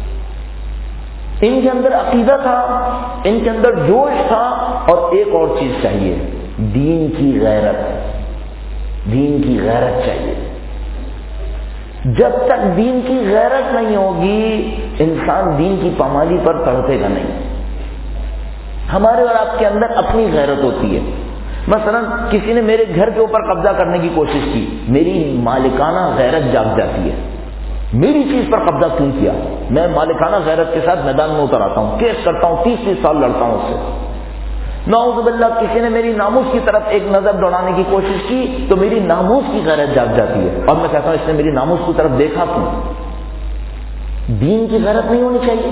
ان کے اندر عقیدہ تھا، ان کے اندر جوش تھا، اور ایک اور چیز چاہیے، دین کی غیرت چاہیے۔ جب تک دین کی غیرت نہیں ہوگی، انسان دین کی پامالی پر تڑپے گا نہیں۔ ہمارے اور آپ کے اندر اپنی غیرت ہوتی ہے۔ مثلا کسی نے میرے گھر کے اوپر قبضہ کرنے کی کوشش کی، میری مالکانہ غیرت جاگ جاتی ہے، میری چیز پر قبضہ کیوں کیا؟ میں مالکانہ غیرت کے ساتھ میدان میں اتر آتا ہوں، کیس کرتا ہوں، 30 سال لڑتا ہوں اس سے۔ نعوذ باللہ کسی نے میری ناموس کی طرف ایک نظر دوڑانے کی کوشش کی تو میری ناموس کی غیرت جاگ جاتی ہے، اور میں کہتا ہوں اس نے میری ناموس کی طرف دیکھا کیوں؟ دین کی غیرت نہیں ہونی چاہیے؟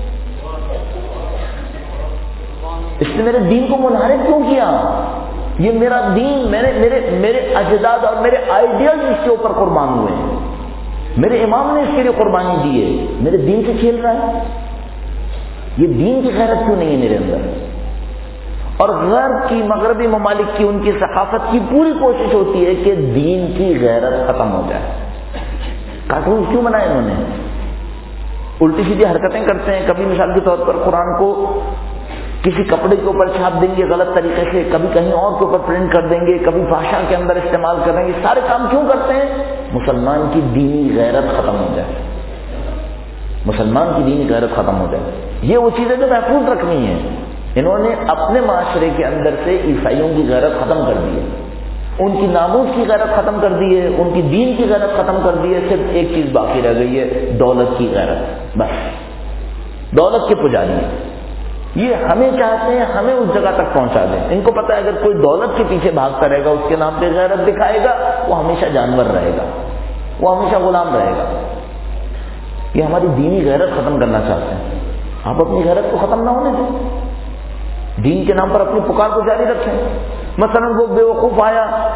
اس نے میرے دین کو منحرف کیوں کیا؟ یہ میرا دین، میرے اجداد اور میرے آئیڈیل اس کے اوپر قربان ہوئے ہیں، میرے امام نے اس کے لیے قربانی دی ہے، میرے دین سے کھیل رہا ہے؟ یہ دین کی غیرت کیوں نہیں ہے میرے اندر؟ اور غرب کی، مغربی ممالک کی، ان کی ثقافت کی پوری کوشش ہوتی ہے کہ دین کی غیرت ختم ہو جائے۔ کارٹون کیوں بنائے انہوں نے؟ الٹی سیدھی حرکتیں کرتے ہیں، کبھی مثال کے طور پر قرآن کو کسی کپڑے کے اوپر چھاپ دیں گے غلط طریقے سے، کبھی کہیں اور کے اوپر پرنٹ کر دیں گے، کبھی بھاشا کے اندر استعمال کر دیں گے۔ سارے کام کیوں کرتے ہیں؟ مسلمان کی دینی غیرت ختم ہو جائے، مسلمان کی دینی غیرت ختم ہو جائے۔ یہ وہ چیزیں جو محفوظ رکھنی ہیں، انہوں نے اپنے معاشرے کے اندر سے عیسائیوں کی غیرت ختم کر دی ہے، ان کی ناموس کی غیرت ختم کر دی ہے، ان کی دین کی غیرت ختم کر دی ہے، صرف ایک چیز باقی رہ گئی ہے، دولت کی غیرت، بس دولت کے پجاری ہیں۔ یہ ہمیں چاہتے ہیں ہمیں اس جگہ تک پہنچا دیں، ان کو پتہ ہے اگر کوئی دولت کے پیچھے بھاگتا رہے گا، اس کے نام پہ غیرت دکھائے گا، وہ ہمیشہ جانور رہے گا، وہ ہمیشہ غلام رہے گا۔ یہ ہماری دینی غیرت ختم کرنا چاہتے ہیں، آپ اپنی غیرت کو ختم نہ ہونے دیں، دین کے نام پر اپنی پکار کو جاری رکھیں۔ مثلا وہ بے وقوف آیا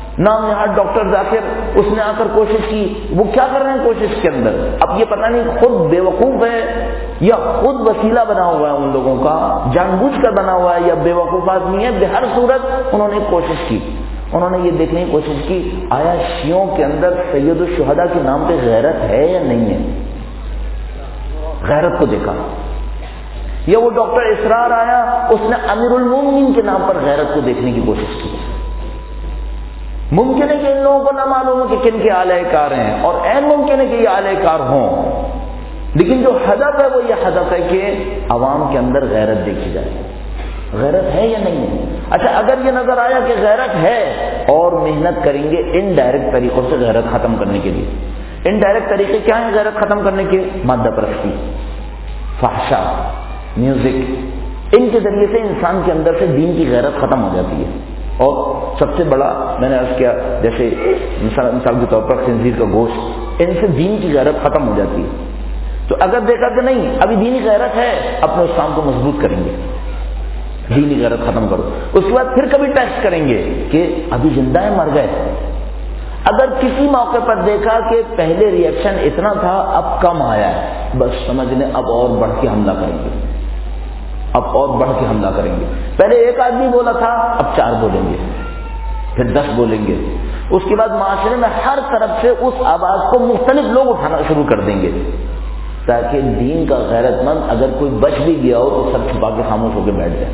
نام نہاد ڈاکٹر ذاکر، اس نے آ کر کوشش کی، وہ کیا کر رہے ہیں کوشش کے اندر؟ اب یہ پتہ نہیں خود بے وقوف ہے یا خود وسیلہ بنا ہوا ہے ان لوگوں کا، جان بوجھ کر بنا ہوا ہے، یا بے وقوف آدمی ہے، بہر صورت انہوں نے کوشش کی، انہوں نے یہ دیکھنے کی کوشش کی آیا شیعوں کے اندر سید الشہداء کے نام پہ غیرت ہے یا نہیں ہے۔ غیرت کو دیکھا، یا وہ ڈاکٹر اسرار آیا، اس نے امیر المومنین کے نام پر غیرت کو دیکھنے کی کوشش کی۔ ممکن ہے کہ ان لوگوں کو نہ معلوم ہو کہ کن کے اعلی کار ہیں، اور عین ممکن ہے کہ یہ اعلی کار ہوں، لیکن جو ہدف ہے وہ یہ ہدف ہے کہ عوام کے اندر غیرت دیکھی جائے۔ غیرت ہے یا نہیں ہے؟ اچھا اگر یہ نظر آیا کہ غیرت ہے، اور محنت کریں گے انڈائریکٹ طریقوں سے غیرت ختم کرنے کے لیے۔ انڈائریکٹ طریقے کیا ہیں غیرت ختم کرنے کے؟ مادہ پرستی، فحشا، میوزک، ان کے ذریعے سے انسان کے اندر سے دین کی غیرت ختم ہو جاتی ہے۔ اور سب سے بڑا میں نے عرض کیا، جیسے مثال کے طور پر خنزیر کا گوشت، ان سے دین کی غیرت ختم ہو جاتی ہے۔ تو اگر دیکھا کہ نہیں ابھی دینی غیرت ہے، اپنے اس کام کو مضبوط کریں گے، دینی غیرت ختم کرو۔ اس کے بعد پھر کبھی ٹیسٹ کریں گے کہ ابھی زندہ ہے مر گئے۔ اگر کسی موقع پر دیکھا کہ پہلے ریئیکشن اتنا تھا اب کم آیا ہے، بس سمجھ لیں اب اور بڑھ کے حملہ کریں گے، اب اور بڑھ کے حملہ کریں گے۔ پہلے ایک آدمی بولا تھا، اب 4 بولیں گے، پھر 10 بولیں گے۔ اس کے بعد معاشرے میں ہر طرف سے اس آواز کو مختلف لوگ اٹھانا شروع کر دیں گے، تاکہ دین کا غیرت مند اگر کوئی بچ بھی گیا ہو تو سر چھپا کے خاموش ہو کے بیٹھ جائے۔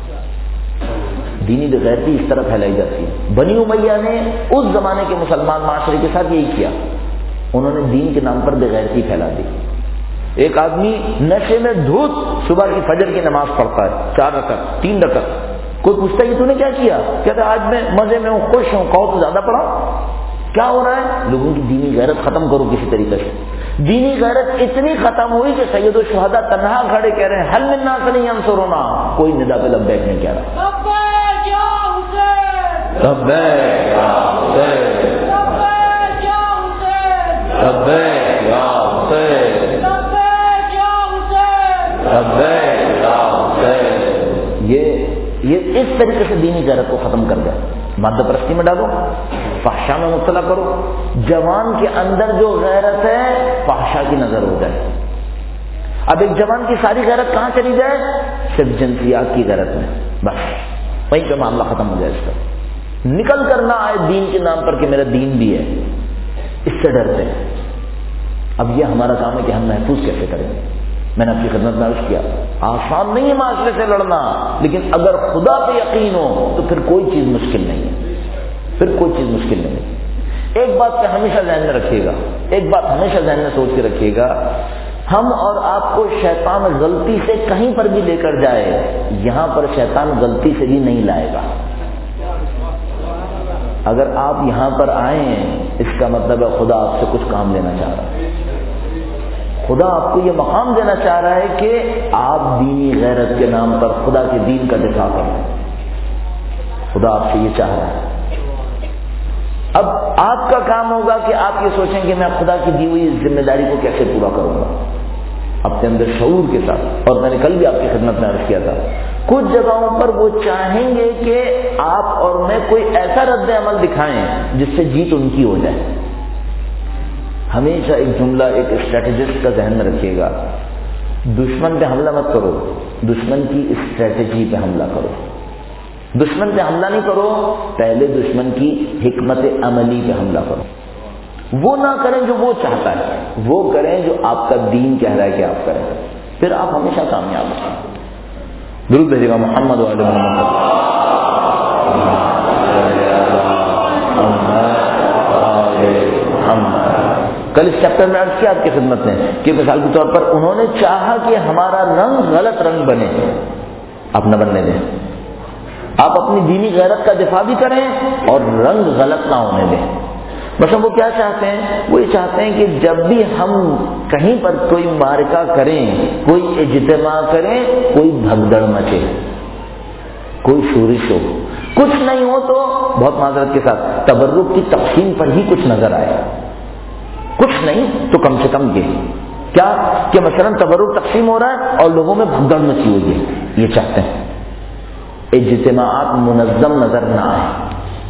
دینی بغیرتی اس طرح پھیلائی جاتی ہے۔ بنی امیہ نے اس زمانے کے مسلمان معاشرے کے ساتھ یہی کیا، انہوں نے دین کے نام پر بغیرتی پھیلا دی۔ ایک آدمی نشے میں دھوت صبح کی فجر کی نماز پڑھتا ہے، 4 رکعت 3 رکعت، کوئی پوچھتا ہے کہ تو نے کیا کیا؟ کہتا ہے آج میں مزے میں ہوں، خوش ہوں، کہو تو زیادہ پڑھا۔ کیا ہو رہا ہے؟ لوگوں کی دینی غیرت ختم کرو کسی طریقے سے۔ دینی غیرت اتنی ختم ہوئی کہ سید الشہداء تنہا کھڑے کہہ رہے ہیں حل من ناصر ینصرنا، کوئی ندا پہ لبیک نہیں کہہ رہا۔ لبیک یا حسین، لبیک یا حسین، لبیک یا حسین، لبیک یا حسین، لبیک یا حسین، لبیک یا حسین۔ یہ اس طریقے سے دینی غیرت کو ختم کر دیا۔ مادہ پرستی میں ڈالو، فحشا میں مبتلا کرو، جوان کے اندر جو غیرت ہے فحشا کی نظر ہو جائے۔ اب ایک جوان کی ساری غیرت کہاں چلی جائے؟ صرف جنسیات کی غیرت میں، بس وہیں پہ معاملہ ختم ہو جائے۔ اس کا نکل کر نہ آئے دین کے نام پر کہ میرا دین بھی ہے، اس سے ڈرتے ہیں۔ اب یہ ہمارا کام ہے کہ ہم محفوظ کیسے کریں گے۔ میں نے آپ کی خدمت میں عرض کیا، آسان نہیں ہے معاشرے سے لڑنا، لیکن اگر خدا پہ یقین ہو تو پھر کوئی چیز مشکل نہیں ہے، پھر کوئی چیز مشکل نہیں ہے۔ ایک بات پہ ہمیشہ ذہن میں رکھیے گا، ایک بات ہمیشہ ذہن میں سوچ کے رکھیے گا، ہم اور آپ کو شیطان غلطی سے کہیں پر بھی لے کر جائے، یہاں پر شیطان غلطی سے بھی نہیں لائے گا۔ اگر آپ یہاں پر آئیں، اس کا مطلب ہے خدا آپ سے کچھ کام لینا چاہ رہا ہے، خدا آپ کو یہ مقام دینا چاہ رہا ہے کہ آپ دینی غیرت کے نام پر خدا کے دین کا دفاع کریں۔ خدا آپ سے یہ چاہ رہا ہے۔ اب آپ کا کام ہوگا کہ آپ یہ سوچیں کہ میں خدا کی دی ہوئی ذمہ داری کو کیسے پورا کروں گا، اپنے اندر شعور کے ساتھ۔ اور میں نے کل بھی آپ کی خدمت میں عرض کیا تھا، کچھ جگہوں پر وہ چاہیں گے کہ آپ اور میں کوئی ایسا رد عمل دکھائیں جس سے جیت ان کی ہو جائے۔ ہمیشہ ایک جملہ ایک اسٹریٹجسٹ کا ذہن میں رکھیے گا، دشمن پہ حملہ مت کرو، دشمن کی اسٹریٹجی پہ حملہ کرو۔ دشمن پہ حملہ نہیں کرو، پہلے دشمن کی حکمت عملی پہ حملہ کرو۔ وہ نہ کریں جو وہ چاہتا ہے، وہ کریں جو آپ کا دین کہہ رہا ہے کہ آپ کریں، پھر آپ ہمیشہ کامیاب ہیں۔ درود بھیجیے گا محمد و علی محمد۔ کل اس چیپٹر میں عرض کیا آپ کی خدمت میں کہ مثال کے طور پر انہوں نے چاہا کہ ہمارا رنگ غلط رنگ بنے، آپ نہ بننے دیں، آپ اپنی دینی غیرت کا دفاع بھی کریں اور رنگ غلط نہ ہونے دیں۔ مثلا وہ کیا چاہتے ہیں؟ وہ یہ چاہتے ہیں کہ جب بھی ہم کہیں پر کوئی معرکہ کریں، کوئی اجتماع کریں، کوئی بھگدڑ مچے، کوئی شورش ہو، کچھ نہیں ہو تو بہت معذرت کے ساتھ تبرک کی تقسیم پر ہی کچھ نظر آئے، کچھ نہیں تو کم سے کم یہ کیا کہ مثلا تبرک تقسیم ہو رہا ہے اور لوگوں میں بھگدڑ مچی ہوئی ہے، یہ چاہتے ہیں اجتماعات منظم نظر نہ آئے،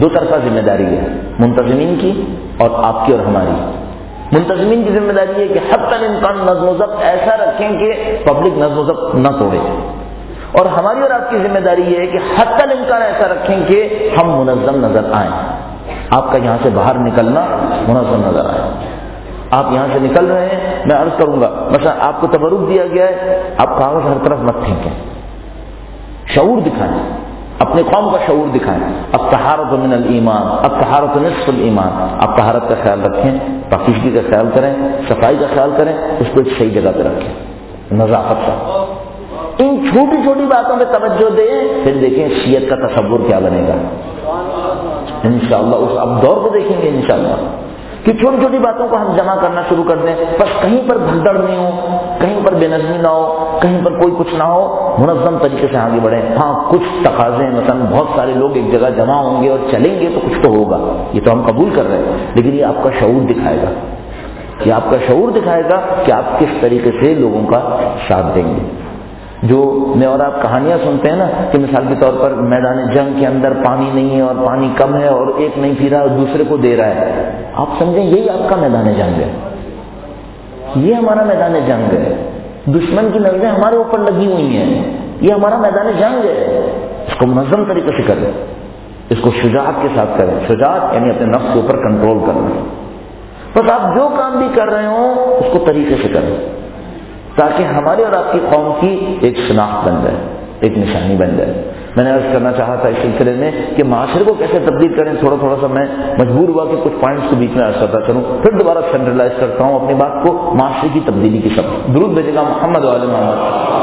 دو طرفہ ذمہ داری ہے، منتظمین کی اور آپ کی اور ہماری۔ منتظمین کی ذمہ داری ہے کہ حتی الامکان نظم و ضبط ایسا رکھیں کہ پبلک نظم و ضبط نہ توڑے، اور ہماری اور آپ کی ذمہ داری یہ ہے کہ حتی الامکان ایسا رکھیں کہ ہم منظم نظر آئیں۔ آپ کا یہاں سے باہر نکلنا منظم نظر آئے۔ آپ یہاں سے نکل رہے ہیں، میں عرض کروں گا مثلا آپ کو تبرک دیا گیا ہے، آپ کاغذ ہر طرف مت پھینکیں، شعور دکھائیں، اپنے قوم کا شعور دکھائیں۔ الطہارۃ من الایمان، الطہارۃ نصف الایمان۔ آپ طہارت کا خیال رکھیں، پاکیزگی کا خیال کریں، صفائی کا خیال کریں، اس کو ایک صحیح جگہ پہ رکھیں، نظافت کا۔ ان چھوٹی چھوٹی باتوں پہ توجہ دیں، پھر دیکھیں شیعت کا تصور کیا بنے گا انشاءاللہ۔ اس اب دور کو دیکھیں گے انشاءاللہ کہ چھوٹی چھوٹی باتوں کو ہم جمع کرنا شروع کر دیں، بس کہیں پر بھگدڑ نہیں ہو، کہیں پر بے نظمی نہ ہو، کہیں پر کوئی کچھ نہ ہو، منظم طریقے سے آگے بڑھیں۔ ہاں کچھ تقاضے مثلا بہت سارے لوگ ایک جگہ جمع ہوں گے اور چلیں گے تو کچھ تو ہوگا، یہ تو ہم قبول کر رہے ہیں، لیکن یہ آپ کا شعور دکھائے گا، یہ آپ کا شعور دکھائے گا کہ آپ کس طریقے سے لوگوں کا ساتھ دیں گے۔ جو میں اور آپ کہانیاں سنتے ہیں نا کہ مثال کے طور پر میدان جنگ کے اندر پانی نہیں ہے اور پانی کم ہے اور ایک نہیں پی رہا اور دوسرے کو دے رہا ہے، آپ سمجھیں یہی آپ کا میدان جنگ ہے، یہ ہمارا میدان جنگ ہے، دشمن کی نظریں ہمارے اوپر لگی ہوئی ہیں، یہ ہمارا میدان جنگ ہے۔ اس کو منظم طریقے سے کریں، اس کو شجاعت کے ساتھ کریں۔ شجاعت یعنی اپنے نفس کے اوپر کنٹرول کرنا۔ بس آپ جو کام بھی کر رہے ہوں اس کو طریقے سے کریں تاکہ ہمارے اور آپ کی قوم کی ایک شناخت بن جائے، ایک نشانی بن جائے۔ میں نے عرض کرنا چاہا تھا اس سلسلے میں کہ معاشرے کو کیسے تبدیل کریں، تھوڑا سا میں مجبور ہوا کہ کچھ پوائنٹس کے بیچ میں عرض کرتا چلوں، پھر دوبارہ سینٹرلائز کرتا ہوں اپنی بات کو معاشرے کی تبدیلی کی سبب۔ درود بھیجے گا محمد وعلی محمد۔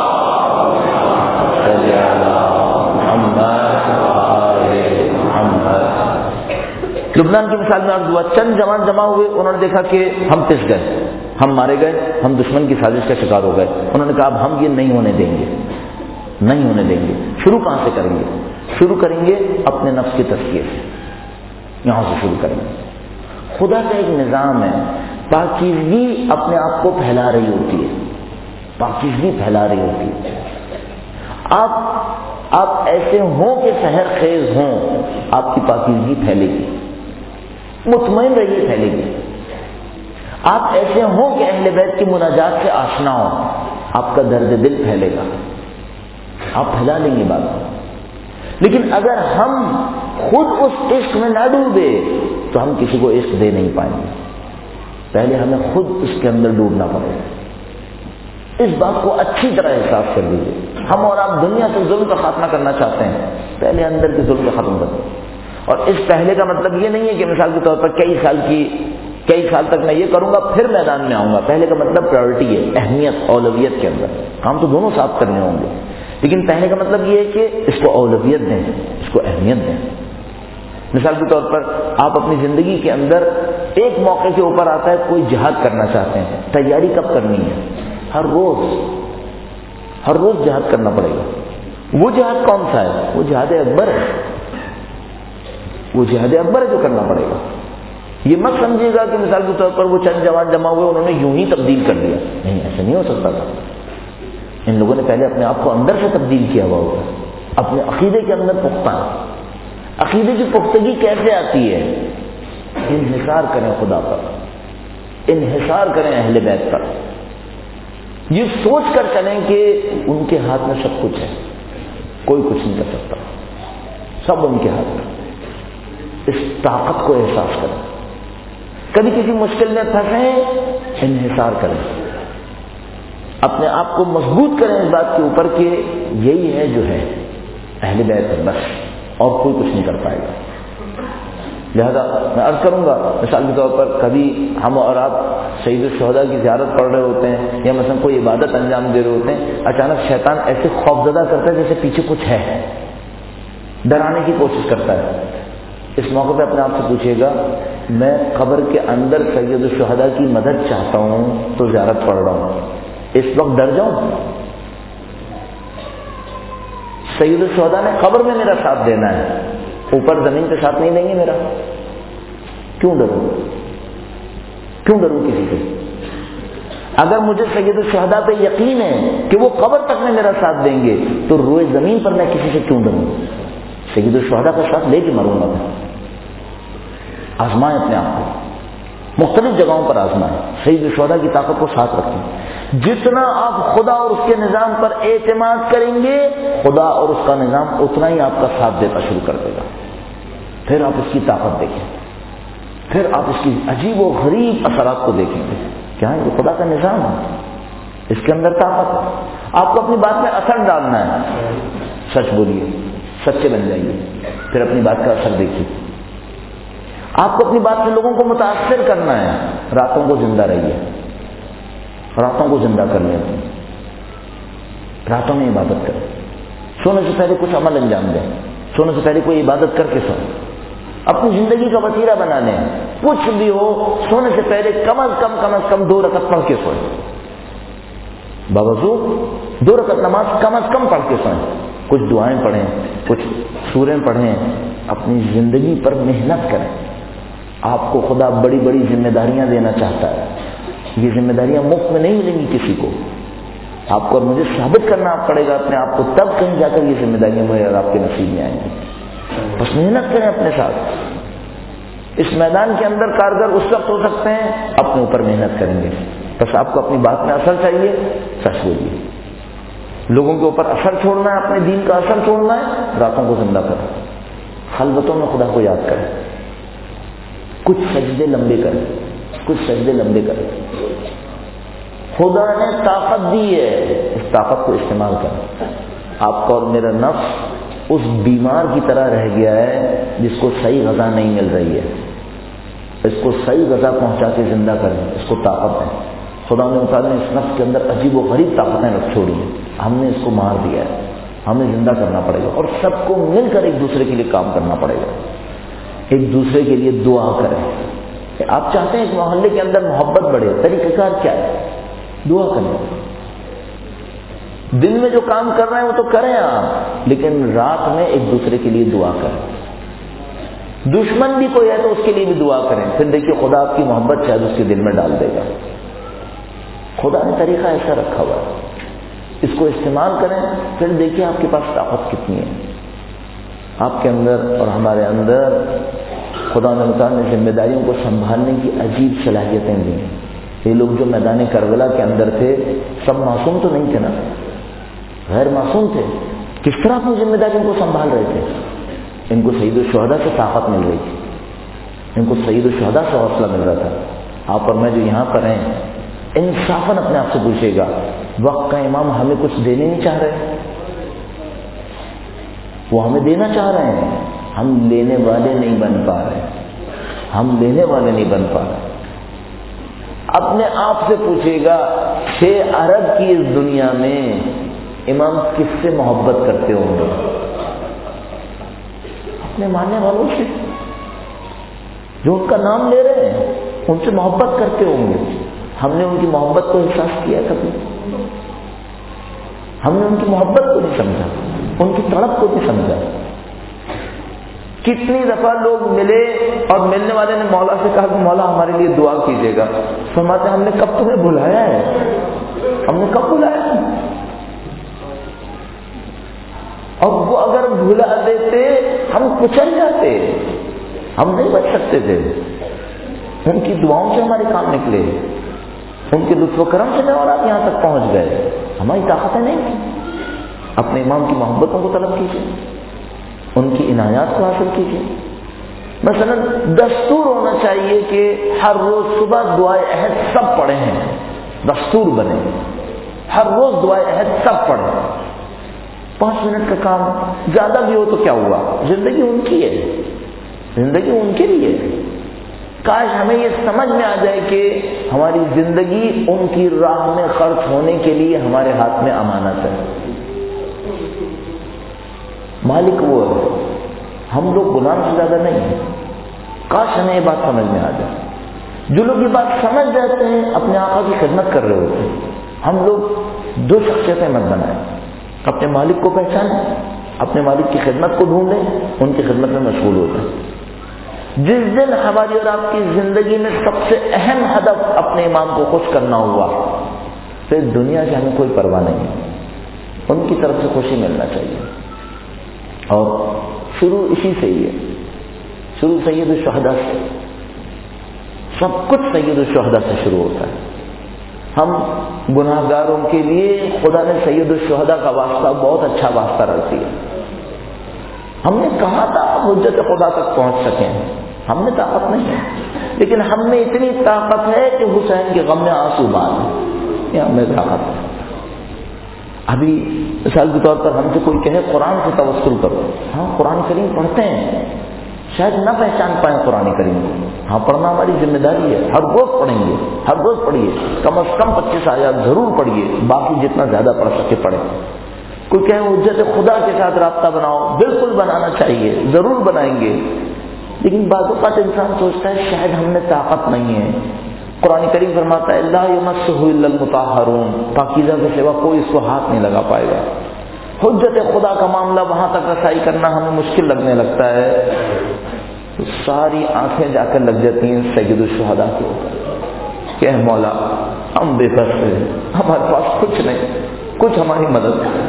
لبنان کی مثال میں عرض ہوا، چند جوان جمع ہوئے، انہوں نے دیکھا کہ ہم پس گئے، ہم مارے گئے، ہم دشمن کی سازش کا شکار ہو گئے۔ انہوں نے کہا اب ہم یہ نہیں ہونے دیں گے، نہیں ہونے دیں گے۔ شروع کہاں سے کریں گے؟ شروع کریں گے اپنے نفس کی تزکیے سے، یہاں سے شروع کریں گے۔ خدا کا ایک نظام ہے، پاکیزگی اپنے آپ کو پھیلا رہی ہوتی ہے، پاکیزگی پھیلا رہی ہوتی ہے۔ آپ ایسے ہوں کہ سحر خیز ہوں، آپ کی پاکیزگی پھیلے گی، مطمئن رہیے پھیلے گی۔ آپ ایسے ہوں کہ اہل بیت کی مناجات سے آشنا ہو، آپ کا درد دل پھیلے گا، آپ پھیلا لیں گے بات۔ لیکن اگر ہم خود اس عشق میں نہ ڈوبے تو ہم کسی کو عشق دے نہیں پائیں گے، پہلے ہمیں خود اس کے اندر ڈوبنا پڑے گا۔ اس بات کو اچھی طرح احساس کر لیجیے۔ ہم اور آپ دنیا سے ظلم کا خاتمہ کرنا چاہتے ہیں، پہلے اندر کے ظلم کا ختم کریں۔ اور اس پہلے کا مطلب یہ نہیں ہے کہ مثال کے طور پر کئی سال تک میں یہ کروں گا پھر میدان میں آؤں گا۔ پہلے کا مطلب پرائورٹی ہے، اہمیت، اولویت کے اندر کام تو دونوں ساتھ کرنے ہوں گے، لیکن پہلے کا مطلب یہ ہے کہ اس کو اولویت دیں، اس کو اہمیت دیں۔ مثال کے طور پر آپ اپنی زندگی کے اندر ایک موقع کے اوپر آتا ہے کوئی جہاد کرنا چاہتے ہیں، تیاری کب کرنی ہے؟ ہر روز جہاد کرنا پڑے گا۔ وہ جہاد کون سا ہے؟ وہ جہاد اکبر ہے، وہ جہاد اکبر ہے جو کرنا پڑے گا۔ یہ مت سمجھیے گا کہ مثال کے طور پر وہ چند جوان جمع ہوئے انہوں نے یوں ہی تبدیل کر دیا، نہیں، ایسا نہیں ہو سکتا تھا۔ ان لوگوں نے پہلے اپنے آپ کو اندر سے تبدیل کیا ہوا ہوگا، اپنے عقیدے کے اندر پختہ۔ عقیدے کی پختگی کیسے آتی ہے؟ انحصار کریں خدا پر، انحصار کریں اہل بیت پر، یہ سوچ کر چلیں کہ ان کے ہاتھ میں سب کچھ ہے، کوئی کچھ نہیں کر سکتا، سب ان کے ہاتھ میں۔ اس طاقت کو احساس کریں۔ کبھی کسی مشکل میں پھنسیں، انحصار کریں، اپنے آپ کو مضبوط کریں اس بات کے اوپر کہ یہی ہے جو ہے، اہل بیت ہے بس، اور کوئی کچھ نہیں کر پائے گا۔ لہذا میں عرض کروں گا، مثال کے طور پر کبھی ہم اور آپ سید الشہداء کی زیارت پڑھ رہے ہوتے ہیں یا مثلا کوئی عبادت انجام دے رہے ہوتے ہیں، اچانک شیطان ایسے خوفزدہ کرتا ہے جیسے پیچھے کچھ ہے، ڈرانے کی کوشش کرتا ہے۔ اس موقع پہ اپنے آپ سے پوچھیے گا، میں قبر کے اندر سید الشہداء کی مدد چاہتا ہوں تو زیارت پڑھ رہا ہوں، اس وقت ڈر جاؤں؟ سید الشہداء نے قبر میں میرا ساتھ دینا ہے، اوپر زمین پہ ساتھ نہیں دیں گے میرا، کیوں ڈروں کسی سے؟ اگر مجھے سید الشہداء پہ یقین ہے کہ وہ قبر تک میں میرا ساتھ دیں گے تو روئے زمین پر میں کسی سے کیوں ڈروں؟ سید الشہداء کا ساتھ لے کے مروں گا میں. آزمائیں اپنے آپ کو، مختلف جگہوں پر آزمائیں، سید الشہداء کی طاقت کو ساتھ رکھیں. جتنا آپ خدا اور اس کے نظام پر اعتماد کریں گے، خدا اور اس کا نظام اتنا ہی آپ کا ساتھ دینا شروع کر دے گا. پھر آپ اس کی طاقت دیکھیں، پھر آپ اس کی عجیب و غریب اثرات کو دیکھیں گے. کیا یہ خدا کا نظام ہے، اس کے اندر طاقت ہے. آپ کو اپنی بات میں اثر ڈالنا ہے. سچ بولیے، سچے بن جائیے، پھر اپنی بات کا اثر دیکھیے. آپ کو اپنی بات سے لوگوں کو متاثر کرنا ہے. راتوں کو زندہ رہیے، راتوں کو زندہ کر لیں، راتوں میں عبادت کریں. سونے سے پہلے کچھ عمل انجام دیں، سونے سے پہلے کوئی عبادت کر کے سویں. اپنی زندگی کا وسیلہ بنا لیں. کچھ بھی ہو، سونے سے پہلے کم از کم 2 رکعت پڑھ کے سوئیں. باوضو 2 رکعت نماز کم از کم پڑھ کے سوئیں. کچھ دعائیں پڑھیں، کچھ سوریں پڑھیں. اپنی زندگی پر محنت کریں. آپ کو خدا بڑی بڑی ذمہ داریاں دینا چاہتا ہے. یہ ذمہ داریاں مفت میں نہیں ملیں گی کسی کو. آپ کو اور مجھے ثابت کرنا پڑے گا اپنے آپ کو، تب کہیں جا کر یہ ذمہ داریاں مجھے اور آپ کے نصیب میں آئیں گی. بس محنت کریں اپنے ساتھ. اس میدان کے اندر کارگر اس وقت ہو سکتے ہیں اپنے اوپر محنت کریں گے. بس آپ کو اپنی بات میں اثر چاہیے، سچ بولیے. لوگوں کے اوپر اثر چھوڑنا ہے، اپنے دین کا اثر چھوڑنا ہے، راتوں کو زندہ کریں، خلوتوں میں خدا کو یاد کریں، کچھ سجدے لمبے کریں، کچھ سجدے لمبے کریں. خدا نے طاقت دی ہے، اس طاقت کو استعمال کریں. آپ کا اور میرا نفس اس بیمار کی طرح رہ گیا ہے جس کو صحیح غذا نہیں مل رہی ہے. اس کو صحیح غذا پہنچا کے زندہ کریں، اس کو طاقت دیں. خدا نے تعالیٰ نے اس نفس کے اندر عجیب و غریب طاقتیں رکھ چھوڑی ہیں. ہم نے اس کو مار دیا ہے، ہمیں زندہ کرنا پڑے گا. اور سب کو مل کر ایک دوسرے کے لیے کام کرنا پڑے گا. ایک دوسرے کے لیے دعا کریں. آپ چاہتے ہیں اس محلے کے اندر محبت بڑھے، طریقہ کار کیا ہے؟ دعا کریں. دن میں جو کام کر رہے ہیں وہ تو کریں آپ، لیکن رات میں ایک دوسرے کے لیے دعا کریں. دشمن بھی کوئی ہے تو اس کے لیے بھی دعا کریں. پھر دیکھیے خدا آپ کی محبت شاید اس کے دل میں ڈال دے گا. خدا نے طریقہ ایسا رکھا ہوا ہے، اس کو استعمال کریں. پھر دیکھیے آپ کے پاس طاقت کتنی ہے. آپ کے اندر اور ہمارے اندر خدا نے تعالیٰ نے ذمہ داریوں کو سنبھالنے کی عجیب صلاحیتیں دی. یہ لوگ جو میدان کربلا کے اندر تھے سب معصوم تو نہیں تھے نا، غیر معصوم تھے. کس طرح اپنی ذمہ داریوں کو سنبھال رہے تھے؟ ان کو سید الشہداء سے طاقت مل رہی تھی، ان کو سید الشہداء سے حوصلہ مل رہا تھا. آپ اور میں جو یہاں پر ہیں، انصافاً اپنے آپ سے پوچھے گا، وقت کا امام ہمیں کچھ دینے نہیں چاہ رہے؟ وہ ہمیں دینا چاہ رہے ہیں، ہم لینے والے نہیں بن پا رہے، ہم لینے والے نہیں بن پا رہے. اپنے آپ سے پوچھے گا، 6 ارب کی اس دنیا میں امام کس سے محبت کرتے ہوں گے؟ اپنے ماننے والوں سے جو ان کا نام لے رہے ہیں، ان سے محبت کرتے ہوں گے. ہم نے ان کی محبت کو احساس کیا کبھی؟ ہم نے ان کی محبت کو نہیں سمجھا، ان کی تڑپ کو نہیں سمجھا. کتنی دفعہ لوگ ملے اور ملنے والے نے مولا سے کہا کہ مولا ہمارے لیے دعا کیجیے گا. فرماتے ہم نے کب تمہیں بلایا ہے؟ ہم نے کب بلایا ہے؟ اور وہ اگر بھلا دیتے ہم کچل جاتے، ہم نہیں بچ سکتے تھے. ان کی دعاؤں سے ہمارے کام نکلے، ان کے لطف و کرم سے اور آپ یہاں تک پہنچ گئے. ہماری طاقتیں نہیں تھیں. اپنے امام کی محبتوں کو طلب کیجیے، ان کی عنایات کو حاصل کیجیے. مثلا دستور ہونا چاہیے کہ ہر روز صبح دعائے عہد سب پڑھیں ہیں، دستور بنے. ہر روز دعائے عہد سب پڑھیں. 5 منٹ کا کام، زیادہ بھی ہو تو کیا ہوا؟ زندگی ان کی ہے، زندگی ان کے لیے. کاش ہمیں یہ سمجھ میں آ جائے کہ ہماری زندگی ان کی راہ میں خرچ ہونے کے لیے ہمارے ہاتھ میں امانت ہے. مالک وہ ہے، ہم لوگ غلام سے زیادہ نہیں ہیں. کاش ہمیں یہ بات سمجھ میں آ جائے. جو لوگ یہ بات سمجھ جاتے ہیں اپنے آقا کی خدمت کر رہے ہوتے ہیں. ہم لوگ 2 شخصیتیں مت بنائیں. اپنے مالک کو پہچانیں، اپنے مالک کی خدمت کو ڈھونڈیں، ان کی خدمت میں مشغول ہو جائیں. جس دن ہماری اور آپ کی زندگی میں سب سے اہم ہدف اپنے امام کو خوش کرنا ہوا، پھر دنیا سے ہمیں کوئی پرواہ نہیں ہے. ان کی طرف سے خوشی ملنا چاہیے. اور شروع اسی سے ہی ہے، شروع سید الشہداء سے، سب کچھ سید الشہداء سے شروع ہوتا ہے۔ ہم گناہ گاروں کے لیے خدا نے سید الشہداء کا واسطہ بہت اچھا واسطہ رکھ دیا۔ ہم نے کہا تھا حجت خدا تک پہنچ سکیں، ہم نے طاقت نہیں ہے، لیکن ہم میں اتنی طاقت ہے کہ حسین کے غم میں آنسو بہانا، یہ ہم میں طاقت ہے۔ ابھی مثال کے طور پر ہم سے کوئی کہے قرآن سے توسل کرو، ہاں قرآن کریم پڑھتے ہیں، شاید نہ پہچان پائیں قرآن کریم کو، ہاں پڑھنا ہماری ذمہ داری ہے، ہر روز پڑھیں گے، ہر روز پڑھیے، کم از کم 25 آیات ضرور پڑھیے، باقی جتنا زیادہ پڑھ سکے پڑھیں۔ کوئی کہے حجت خدا کے ساتھ رابطہ بناؤ، بالکل بنانا چاہیے، ضرور بنائیں گے، لیکن بعض اوقات انسان سوچتا ہے شاید ہم میں طاقت نہیں ہے۔ قرآن کریم فرماتا ہے لا یمسہ الا المطہرون، پاکیزہ کے سوا کوئی اس کو ہاتھ نہیں لگا پائے گا۔ حجت خدا کا معاملہ وہاں تک رسائی کرنا ہمیں مشکل لگنے لگتا ہے، تو ساری آنکھیں جا کر لگ جاتی ہیں سید الشہداء کے اوپر کہ اے مولا ہم بے بس ہیں، ہمارے پاس کچھ نہیں، کچھ ہماری مدد کریں۔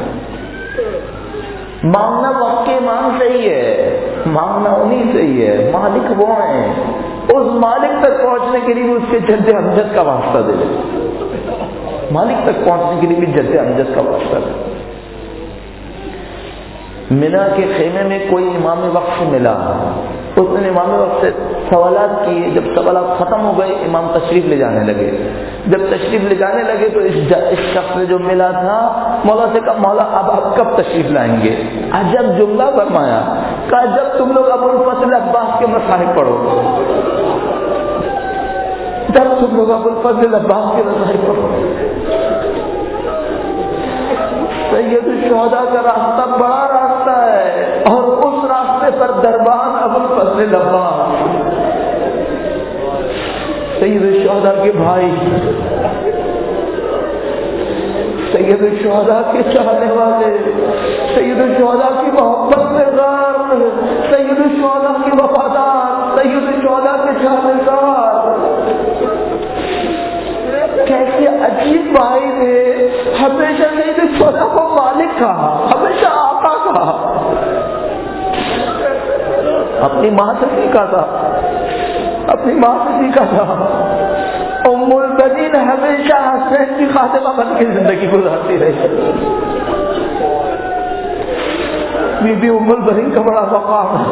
مانگنا وقت کے ایمان سے ہی ہے، مانگنا انہی سے ہی ہے، مالک وہ ہیں، اس مالک تک پہنچنے کے لیے اس کے جد امجد کا واسطہ دے دیں، مالک تک پہنچنے کے لیے بھی جد امجد کا واسطہ دے۔ مینا کے خیمے میں کوئی امام وقت سے ملا، اس نے امام وقت سے سوالات کیے، جب سوالات ختم ہو گئے امام تشریف لے جانے لگے، جب تشریف لے جانے لگے تو اس شخص نے جو ملا تھا مولا سے کہا مولا اب آپ کب تشریف لائیں گے؟ عجب جملہ فرمایا، کہا جب تم لوگ ابو الفضل عباس کے مصائب پڑھو، جب تم لوگ ابو الفضل عباس کے مصائب پڑھو۔ سید الشہداء کا راستہ بڑا راستہ ہے، اور اس راستے پر دربان ابو الفضل عباس، سید الشہداء کے بھائی، سید الشہداء کے چاہنے والے، سید الشہداء کی محبت میں غرق، سید الشہداء کی وفادار، سید الشہداء کے چاہنے دار، کیسے عجیب بھائی نے ہمیشہ سید الشہداء کو مالک کہا، ہمیشہ آقا کہا، اپنی ماں سے سیکھا تھا، اپنی ماں سے سیکھا تھا۔ ام البنین ہمیشہ حسین کی خاتمہ بن کے زندگی گزارتی رہی، بی بی ام البنین کا بڑا مقام ہے۔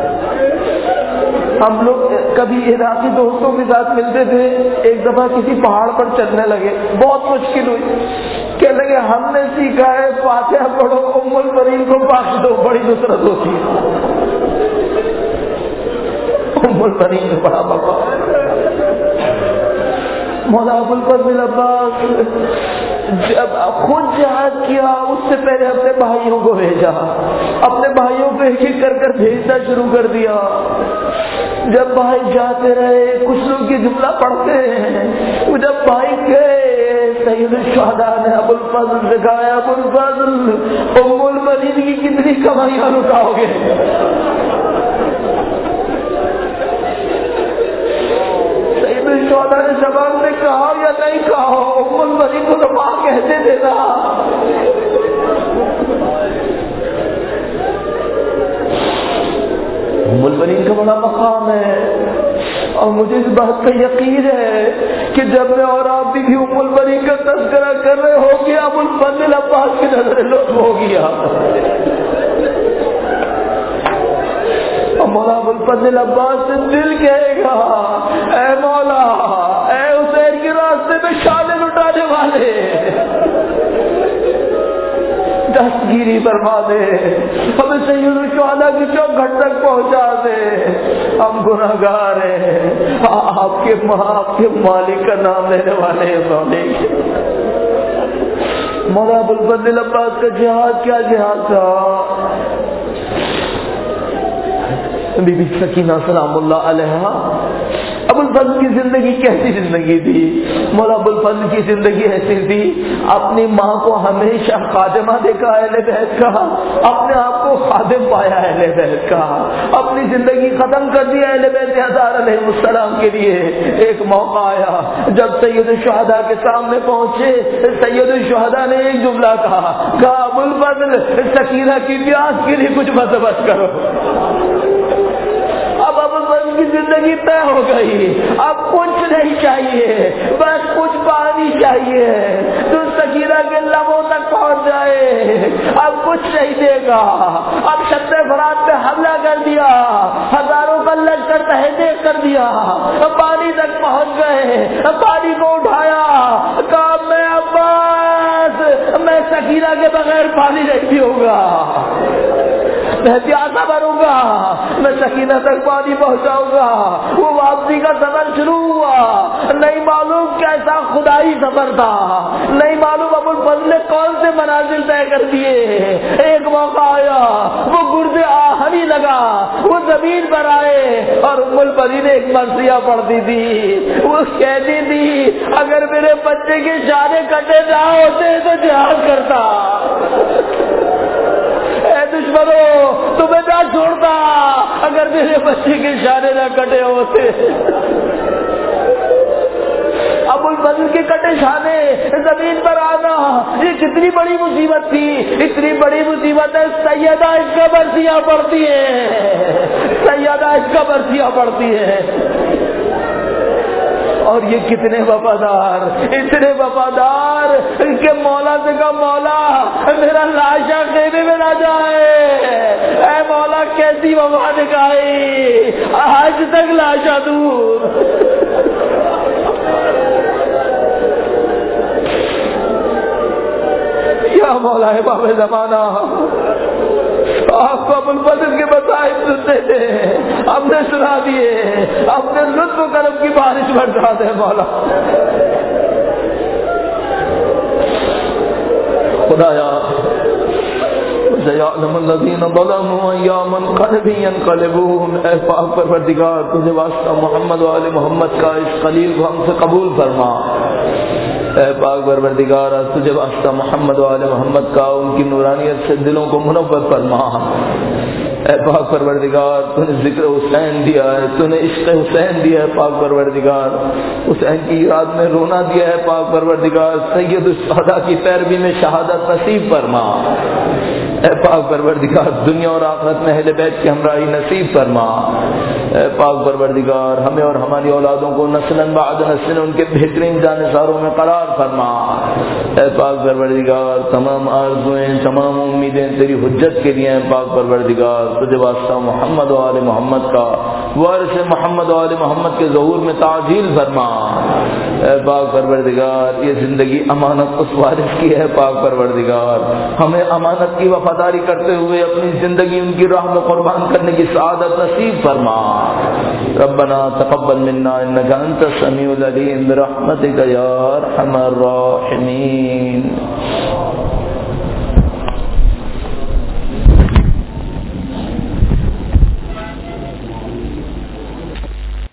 ہم لوگ کبھی عراقی دوستوں کے ساتھ ملتے تھے، ایک دفعہ کسی پہاڑ پر چلنے لگے، بہت مشکل ہوئی، کہنے لگے ہم نے سیکھا ہے فاتحہ پڑھو ام البنین کو بخش دو، بڑی نصرت ہوتی ہے۔ ام البنین کا بڑا مقام۔ مولا ابو الفضل عباس جب خود جہاد کیا، اس سے پہلے اپنے بھائیوں کو بھیجا، اپنے بھائیوں کو ایک ایک کر بھیجنا شروع کر دیا۔ جب بھائی جاتے رہے، کچھ لوگ یہ جملہ پڑھتے ہیں، جب بھائی گئے سید الشہداء نے ابو الفضل سے کہا ابو الفضل ام البنین کی کتنی کمائیاں لٹاؤ گے؟ سید الشہداء نے زبان میں کہا یا نہیں کہا، ام البنین کو تو ماں کہتے تھے نا۔ ام البنین کا بڑا مقام ہے، اور مجھے اس بات کا یقین ہے کہ جب میں اور آپ بھی ام البنین کا تذکرہ کر رہے ہو گیا، ابو الفضل عباس کی نظر لطف ہو گیا۔ مولا ابو الفضل عباس سے دل کہے گا اے مولا، اے حسین کے راستے میں شانیں لٹانے والے، دستگیری فرما دے، ہمیں سید الشہداء کی چوکھٹ تک پہنچا دے، ہم گناہگار ہیں، آپ کے مالک کا نام لینے والے ہیں۔ مولا ابو الفضل عباس کا جہاد کیا جہاد تھا۔ بی بی سکینہ سلام اللہ علیہا ابو الفضل کی زندگی کیسی زندگی تھی؟ مولا ابو الفضل کی زندگی ایسی تھی، اپنی ماں کو ہمیشہ خادمہ دیکھا اہل بیت کا، اپنے آپ کو خادم پایا اہل بیت کا، اپنی زندگی ختم کر دی اہل بیت اطہار علیہ السلام کے لیے۔ ایک موقع آیا جب سید الشہداء کے سامنے پہنچے، سید الشہداء نے ایک جملہ کہا ابو الفضل سکینہ کی پیاس کے لیے کچھ بندوبست کرو۔ اب ابو الفضل کی زندگی طے ہو گئی، اب کچھ نہیں چاہیے، بس کچھ پانی چاہیے تو سکینہ کے لبوں تک پہنچ جائے، اب کچھ نہیں دے گا۔ اب شط فرات پہ حملہ کر دیا، ہزاروں کا لشکر تحریک کر دیا، پانی تک پہنچ گئے، پانی کو اٹھایا، کہا میں عباس میں سکینہ کے بغیر پانی نہیں پیوں گا، میں پیاسا مروں گا، میں سکینہ تک پانی پہنچاؤں گا۔ وہ واپسی کا سفر شروع ہوا، نہیں معلوم کیسا خدائی سفر تھا، نہیں معلوم ابو الفضل نے کون سے منازل طے کر دیے۔ ایک موقع آیا وہ گردے آہنی لگا، وہ زمین پر آئے اور ام الفضل ایک مرثیہ پڑھتی تھی، وہ کہتی تھی اگر میرے بچے کے شانے کٹے نہ ہوتے تو جہاد کرتا، اے دشمنوں تمہیں نہ چھوڑتا اگر میرے بچے کے شانے نہ کٹے ہوتے۔ ابو الفضل کے کٹے شانے زمین پر آنا یہ کتنی بڑی مصیبت تھی، اتنی بڑی مصیبت ہے سیدہ اس کا برسیاں پڑتی ہے، سیدہ اس کا برسیاں پڑتی ہے۔ اور یہ کتنے وفادار، اتنے وفادار کہ مولا سے کہا مولا میرا لاشا خیمے میں نہ جائے، اے مولا کیسی وفا دکھائی، آج تک لاشا دور۔ یا مولا ہے باب زمانہ، آپ کو ابو الفضل کے مسائل سنتے تھے، ہم نے سنا دیے، اپنے لطف و کرم کی بارش برسا دے مولا۔ خدایا سيعلم الذين ظلموا أيّ منقلب ينقلبون، اے پاک پروردگار تجھے واسطہ محمد و آل محمد کا اس خلیل کو ہم سے قبول فرما۔ اے پاک پروردگار تجھے واسطہ محمد و آل محمد کا ان کی نورانیت سے دلوں کو منور فرما۔ اے پاک پروردگار تو نے ذکر حسین دیا ہے، تو نے عشق حسین دیا ہے پاک پروردگار، حسین کی یاد میں رونا دیا ہے پاک پروردگار، سید الشہداء کی پیروی میں شہادت نصیب فرما۔ اے پاک پروردگار دنیا اور آخرت میں اہل بیت کی ہمراہی نصیب فرما۔ اے پاک پروردگار ہمیں اور ہماری اولادوں کو نسلاً بعد نسل ان کے بہترین جانثاروں میں قرار فرما۔ اے پاک پروردگار تمام آرزوئیں تمام امیدیں تیری حجت کے لیے ہیں پاک پروردگار، تجھے واسطہ محمد و آل محمد کا وارث محمد و آل محمد کے ظہور میں تعجیل فرما۔ اے پاک پروردگار یہ زندگی امانت اس وارث کی ہے پاک پروردگار، ہمیں امانت کی وفاداری کرتے ہوئے اپنی زندگی ان کی راہ میں قربان کرنے کی سعادت نصیب فرما۔ ربنا تقبل منا انك انت السميع العليم برحمتك يا ارحم الراحمين۔